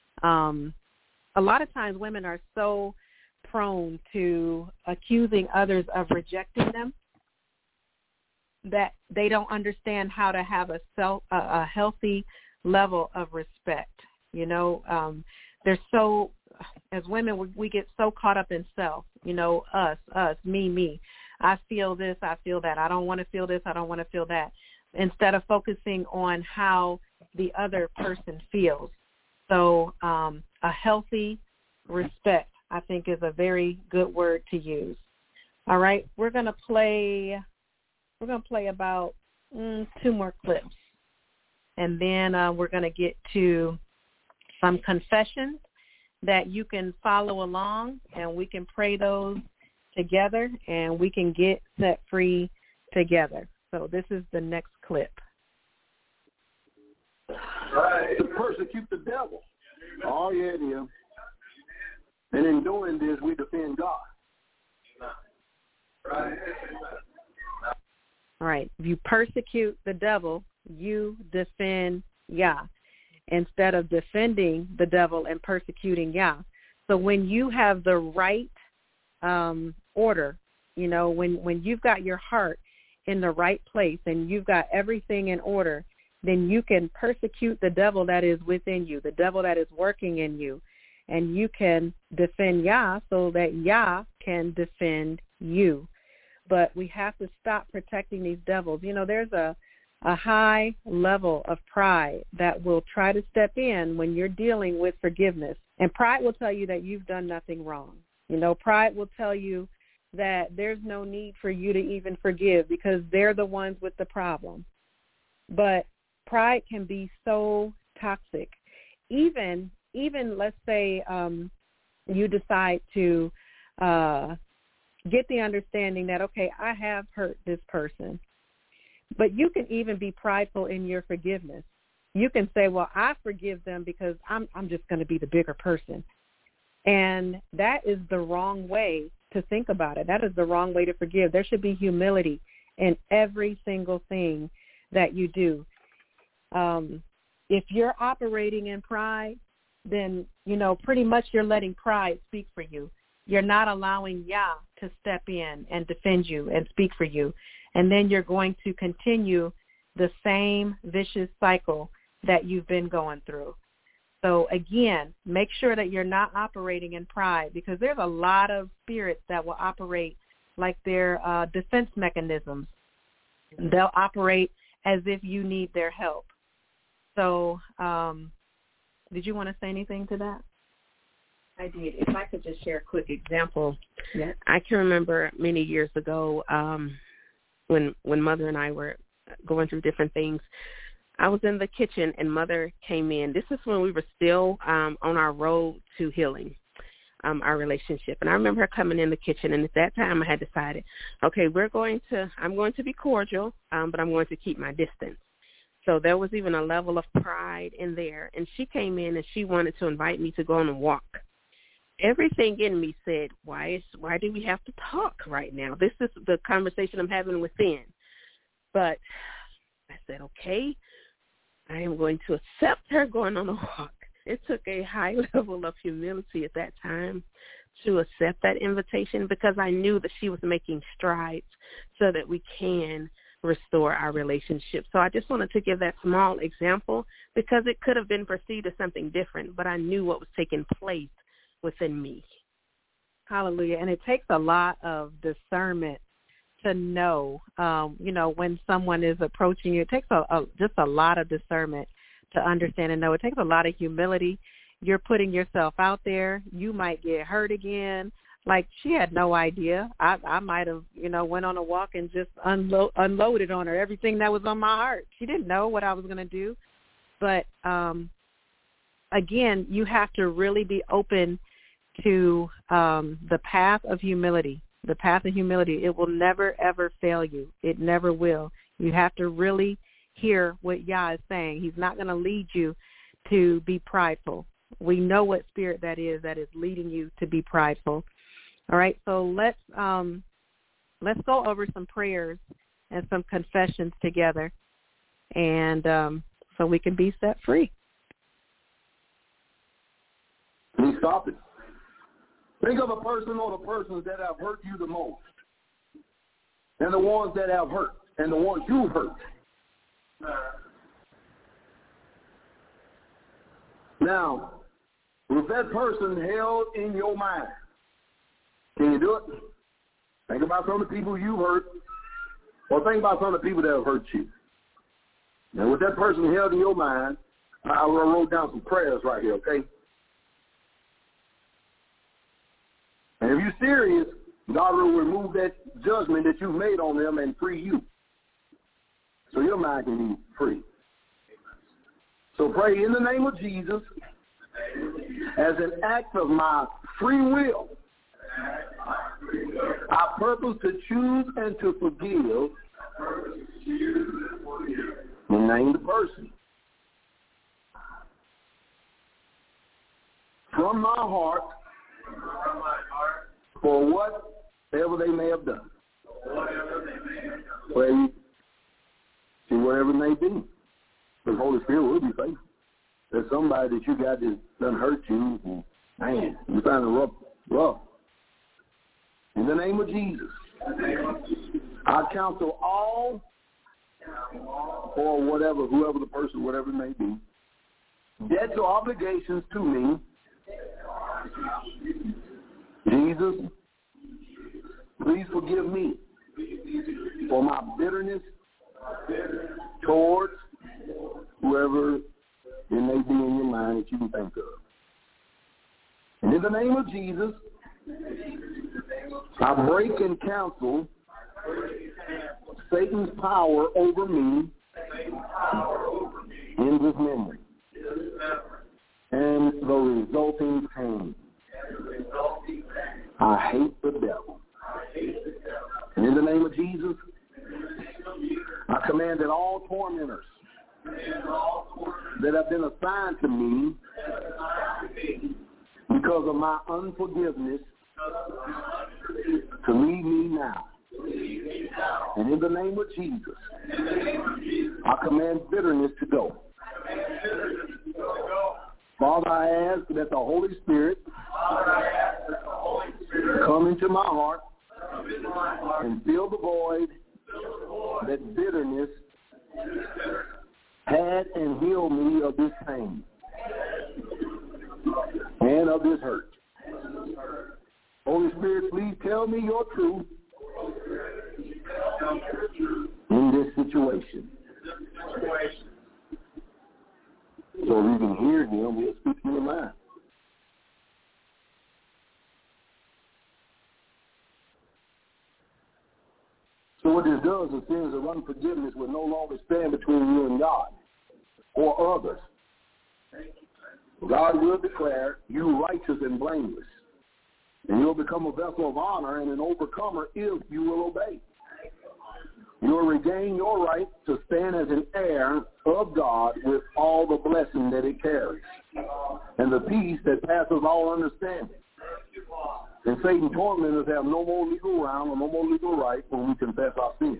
A lot of times women are so prone to accusing others of rejecting them that they don't understand how to have a healthy level of respect. They're so, as women, we get so caught up in self, us, me. I feel this, I feel that. I don't want to feel this, I don't want to feel that, instead of focusing on how the other person feels. So a healthy respect, I think, is a very good word to use. All right, we're going to play about 2 more clips, and then we're going to get to some confessions that you can follow along, and we can pray those together, and we can get set free together. So this is the next clip. Right. To persecute the devil. Oh, yeah, it is. And in doing this, we defend God. Right. All right. If you persecute the devil, you defend Yah, instead of defending the devil and persecuting Yah. So when you have the right order, when you've got your heart in the right place and you've got everything in order, then you can persecute the devil that is within you, the devil that is working in you, and you can defend Yah so that Yah can defend you. But we have to stop protecting these devils. There's a a high level of pride that will try to step in when you're dealing with forgiveness. And pride will tell you that you've done nothing wrong. You know, pride will tell you that there's no need for you to even forgive because they're the ones with the problem. But pride can be so toxic. Even let's say you decide to get the understanding that, okay, I have hurt this person. But you can even be prideful in your forgiveness. You can say, well, I forgive them because I'm just going to be the bigger person. And that is the wrong way to think about it. That is the wrong way to forgive. There should be humility in every single thing that you do. If you're operating in pride, then, you know, pretty much you're letting pride speak for you. You're not allowing Yah to step in and defend you and speak for you. And then you're going to continue the same vicious cycle that you've been going through. So, again, make sure that you're not operating in pride because there's a lot of spirits that will operate like they're defense mechanisms. They'll operate as if you need their help. So did you want to say anything to that? I did. If I could just share a quick example. Yeah. I can remember many years ago when Mother and I were going through different things. I was in the kitchen and Mother came in. This is when we were still on our road to healing our relationship. And I remember her coming in the kitchen, and at that time I had decided, okay, I'm going to be cordial, but I'm going to keep my distance. So there was even a level of pride in there. And she came in and she wanted to invite me to go on a walk. Everything in me said, why do we have to talk right now? This is the conversation I'm having within. But I said, okay, I am going to accept her going on a walk. It took a high level of humility at that time to accept that invitation because I knew that she was making strides so that we can restore our relationship. So I just wanted to give that small example because it could have been perceived as something different, but I knew what was taking place within me. Hallelujah. And it takes a lot of discernment to know, when someone is approaching you. It takes just a lot of discernment to understand and know. It takes a lot of humility. You're putting yourself out there. You might get hurt again. Like she had no idea. I might have, went on a walk and just unloaded on her everything that was on my heart. She didn't know what I was going to do. But, again, you have to really be open to the path of humility. The path of humility. It will never, ever fail you. It never will. You have to really hear what Yah is saying. He's not going to lead you to be prideful. We know what spirit that is leading you to be prideful. All right, so let's go over some prayers and some confessions together, and so we can be set free. Please stop it. Think of a person or the persons that have hurt you the most, and the ones that have hurt, and the ones you hurt. Now, with that person held in your mind, can you do it? Think about some of the people you hurt, or think about some of the people that have hurt you. Now, with that person held in your mind, I wrote down some prayers right here, okay? And if you're serious, God will remove that judgment that you've made on them and free you. So your mind can be free. So pray in the name of Jesus as an act of my free will. I purpose to choose and to forgive and name the person. From my heart, for whatever they may have done. Pray to whatever it may be. The Holy Spirit will be faithful. There's somebody that you got that done hurt you, and, man, you're trying to rough. In the name of Jesus, I counsel all or whoever the person, whatever it may be, debts or obligations to me. Jesus, please forgive me for my bitterness towards whoever it may be in your mind that you can think of. And in the name of Jesus, I break and cancel Satan's power over me in this memory and the resulting pain. I hate the devil. And in the name of Jesus, I command that all tormentors that have been assigned to me because of my unforgiveness to leave me now. And in the name of Jesus, I command bitterness to go. Father, I ask that the Holy Spirit come into my heart and fill the void that bitterness had and heal me of this pain and of this hurt. Holy Spirit, please tell me your truth in this situation. So we can hear him, we'll speak in the mind. So what this does is sins of unforgiveness will no longer stand between you and God or others. God will declare you righteous and blameless. And you'll become a vessel of honor and an overcomer if you will obey. You'll regain your right to stand as an heir of God with all the blessing that it carries and the peace that passes all understanding. And Satan tormentors have no more legal ground or no more legal right when we confess our sins.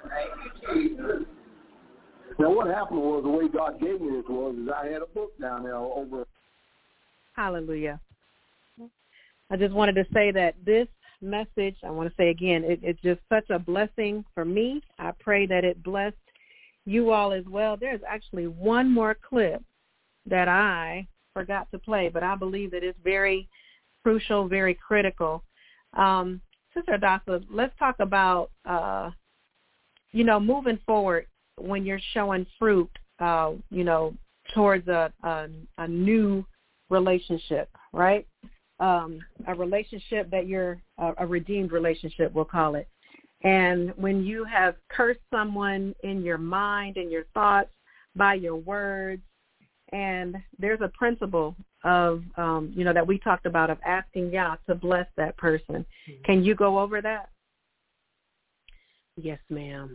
Now, what happened was the way God gave me this was is I had a book down there over. Hallelujah. I just wanted to say that this message, I want to say again, it's just such a blessing for me. I pray that it blessed you all as well. There's actually one more clip that I forgot to play, but I believe that it's very crucial, very critical. Sister Adasa, let's talk about, moving forward when you're showing fruit, towards a new relationship, right? A relationship that you're a redeemed relationship, we'll call it. And when you have cursed someone in your mind and your thoughts by your words, and there's a principle of, that we talked about of asking Yah to bless that person. Mm-hmm. Can you go over that? Yes, ma'am.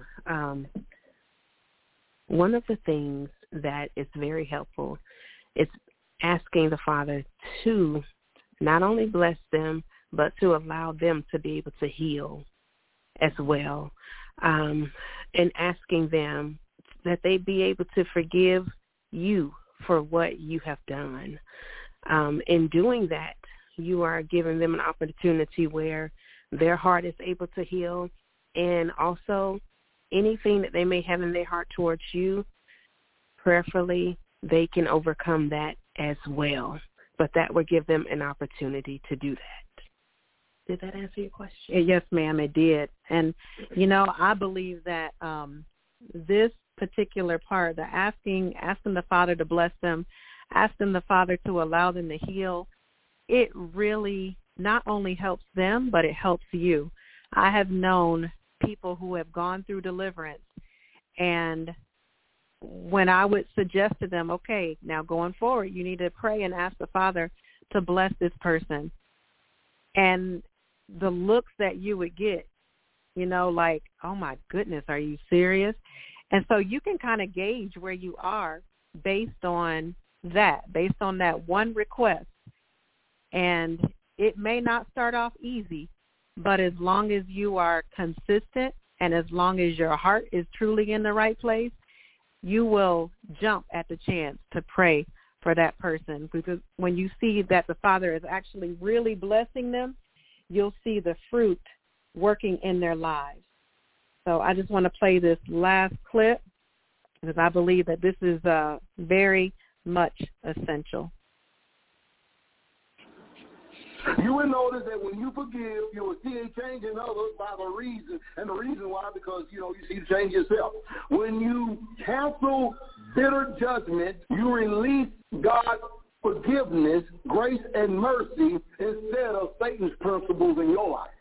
One of the things that is very helpful is asking the Father to not only bless them, but to allow them to be able to heal as well, and asking them that they be able to forgive you for what you have done. In doing that, you are giving them an opportunity where their heart is able to heal, and also anything that they may have in their heart towards you, prayerfully, they can overcome that as well. But that would give them an opportunity to do that. Did that answer your question? Yes, ma'am, it did. And, I believe that this particular part, the asking the Father to bless them, asking the Father to allow them to heal, it really not only helps them, but it helps you. I have known people who have gone through deliverance, and when I would suggest to them, okay, now going forward, you need to pray and ask the Father to bless this person. And the looks that you would get, like, oh my goodness, are you serious? And so you can kind of gauge where you are based on that one request. And it may not start off easy, but as long as you are consistent and as long as your heart is truly in the right place, you will jump at the chance to pray for that person, because when you see that the Father is actually really blessing them, you'll see the fruit working in their lives. So I just want to play this last clip because I believe that this is very much essential. You will notice that when you forgive, you will see a change in others by the reason. And the reason why, because, you see the change yourself. When you cancel bitter judgment, you release God's forgiveness, grace, and mercy instead of Satan's principles in your life.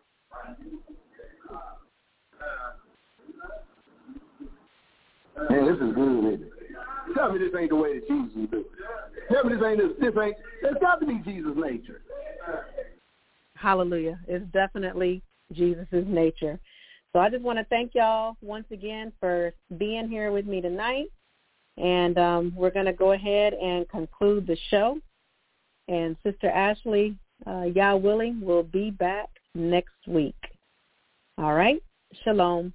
Man, this is good, isn't it? Tell me this ain't the way that Jesus would do it. Tell me it's got to be Jesus' nature. Hallelujah. It's definitely Jesus' nature. So I just want to thank y'all once again for being here with me tonight. And we're going to go ahead and conclude the show. And Sister Ashley, Yah willing, will be back next week. All right? Shalom.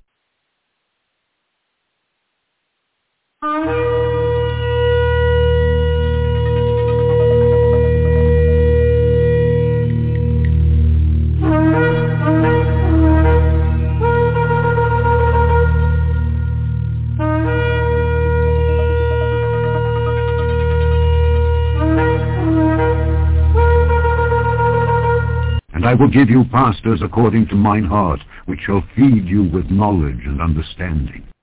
And I will give you pastors according to mine heart, which shall feed you with knowledge and understanding.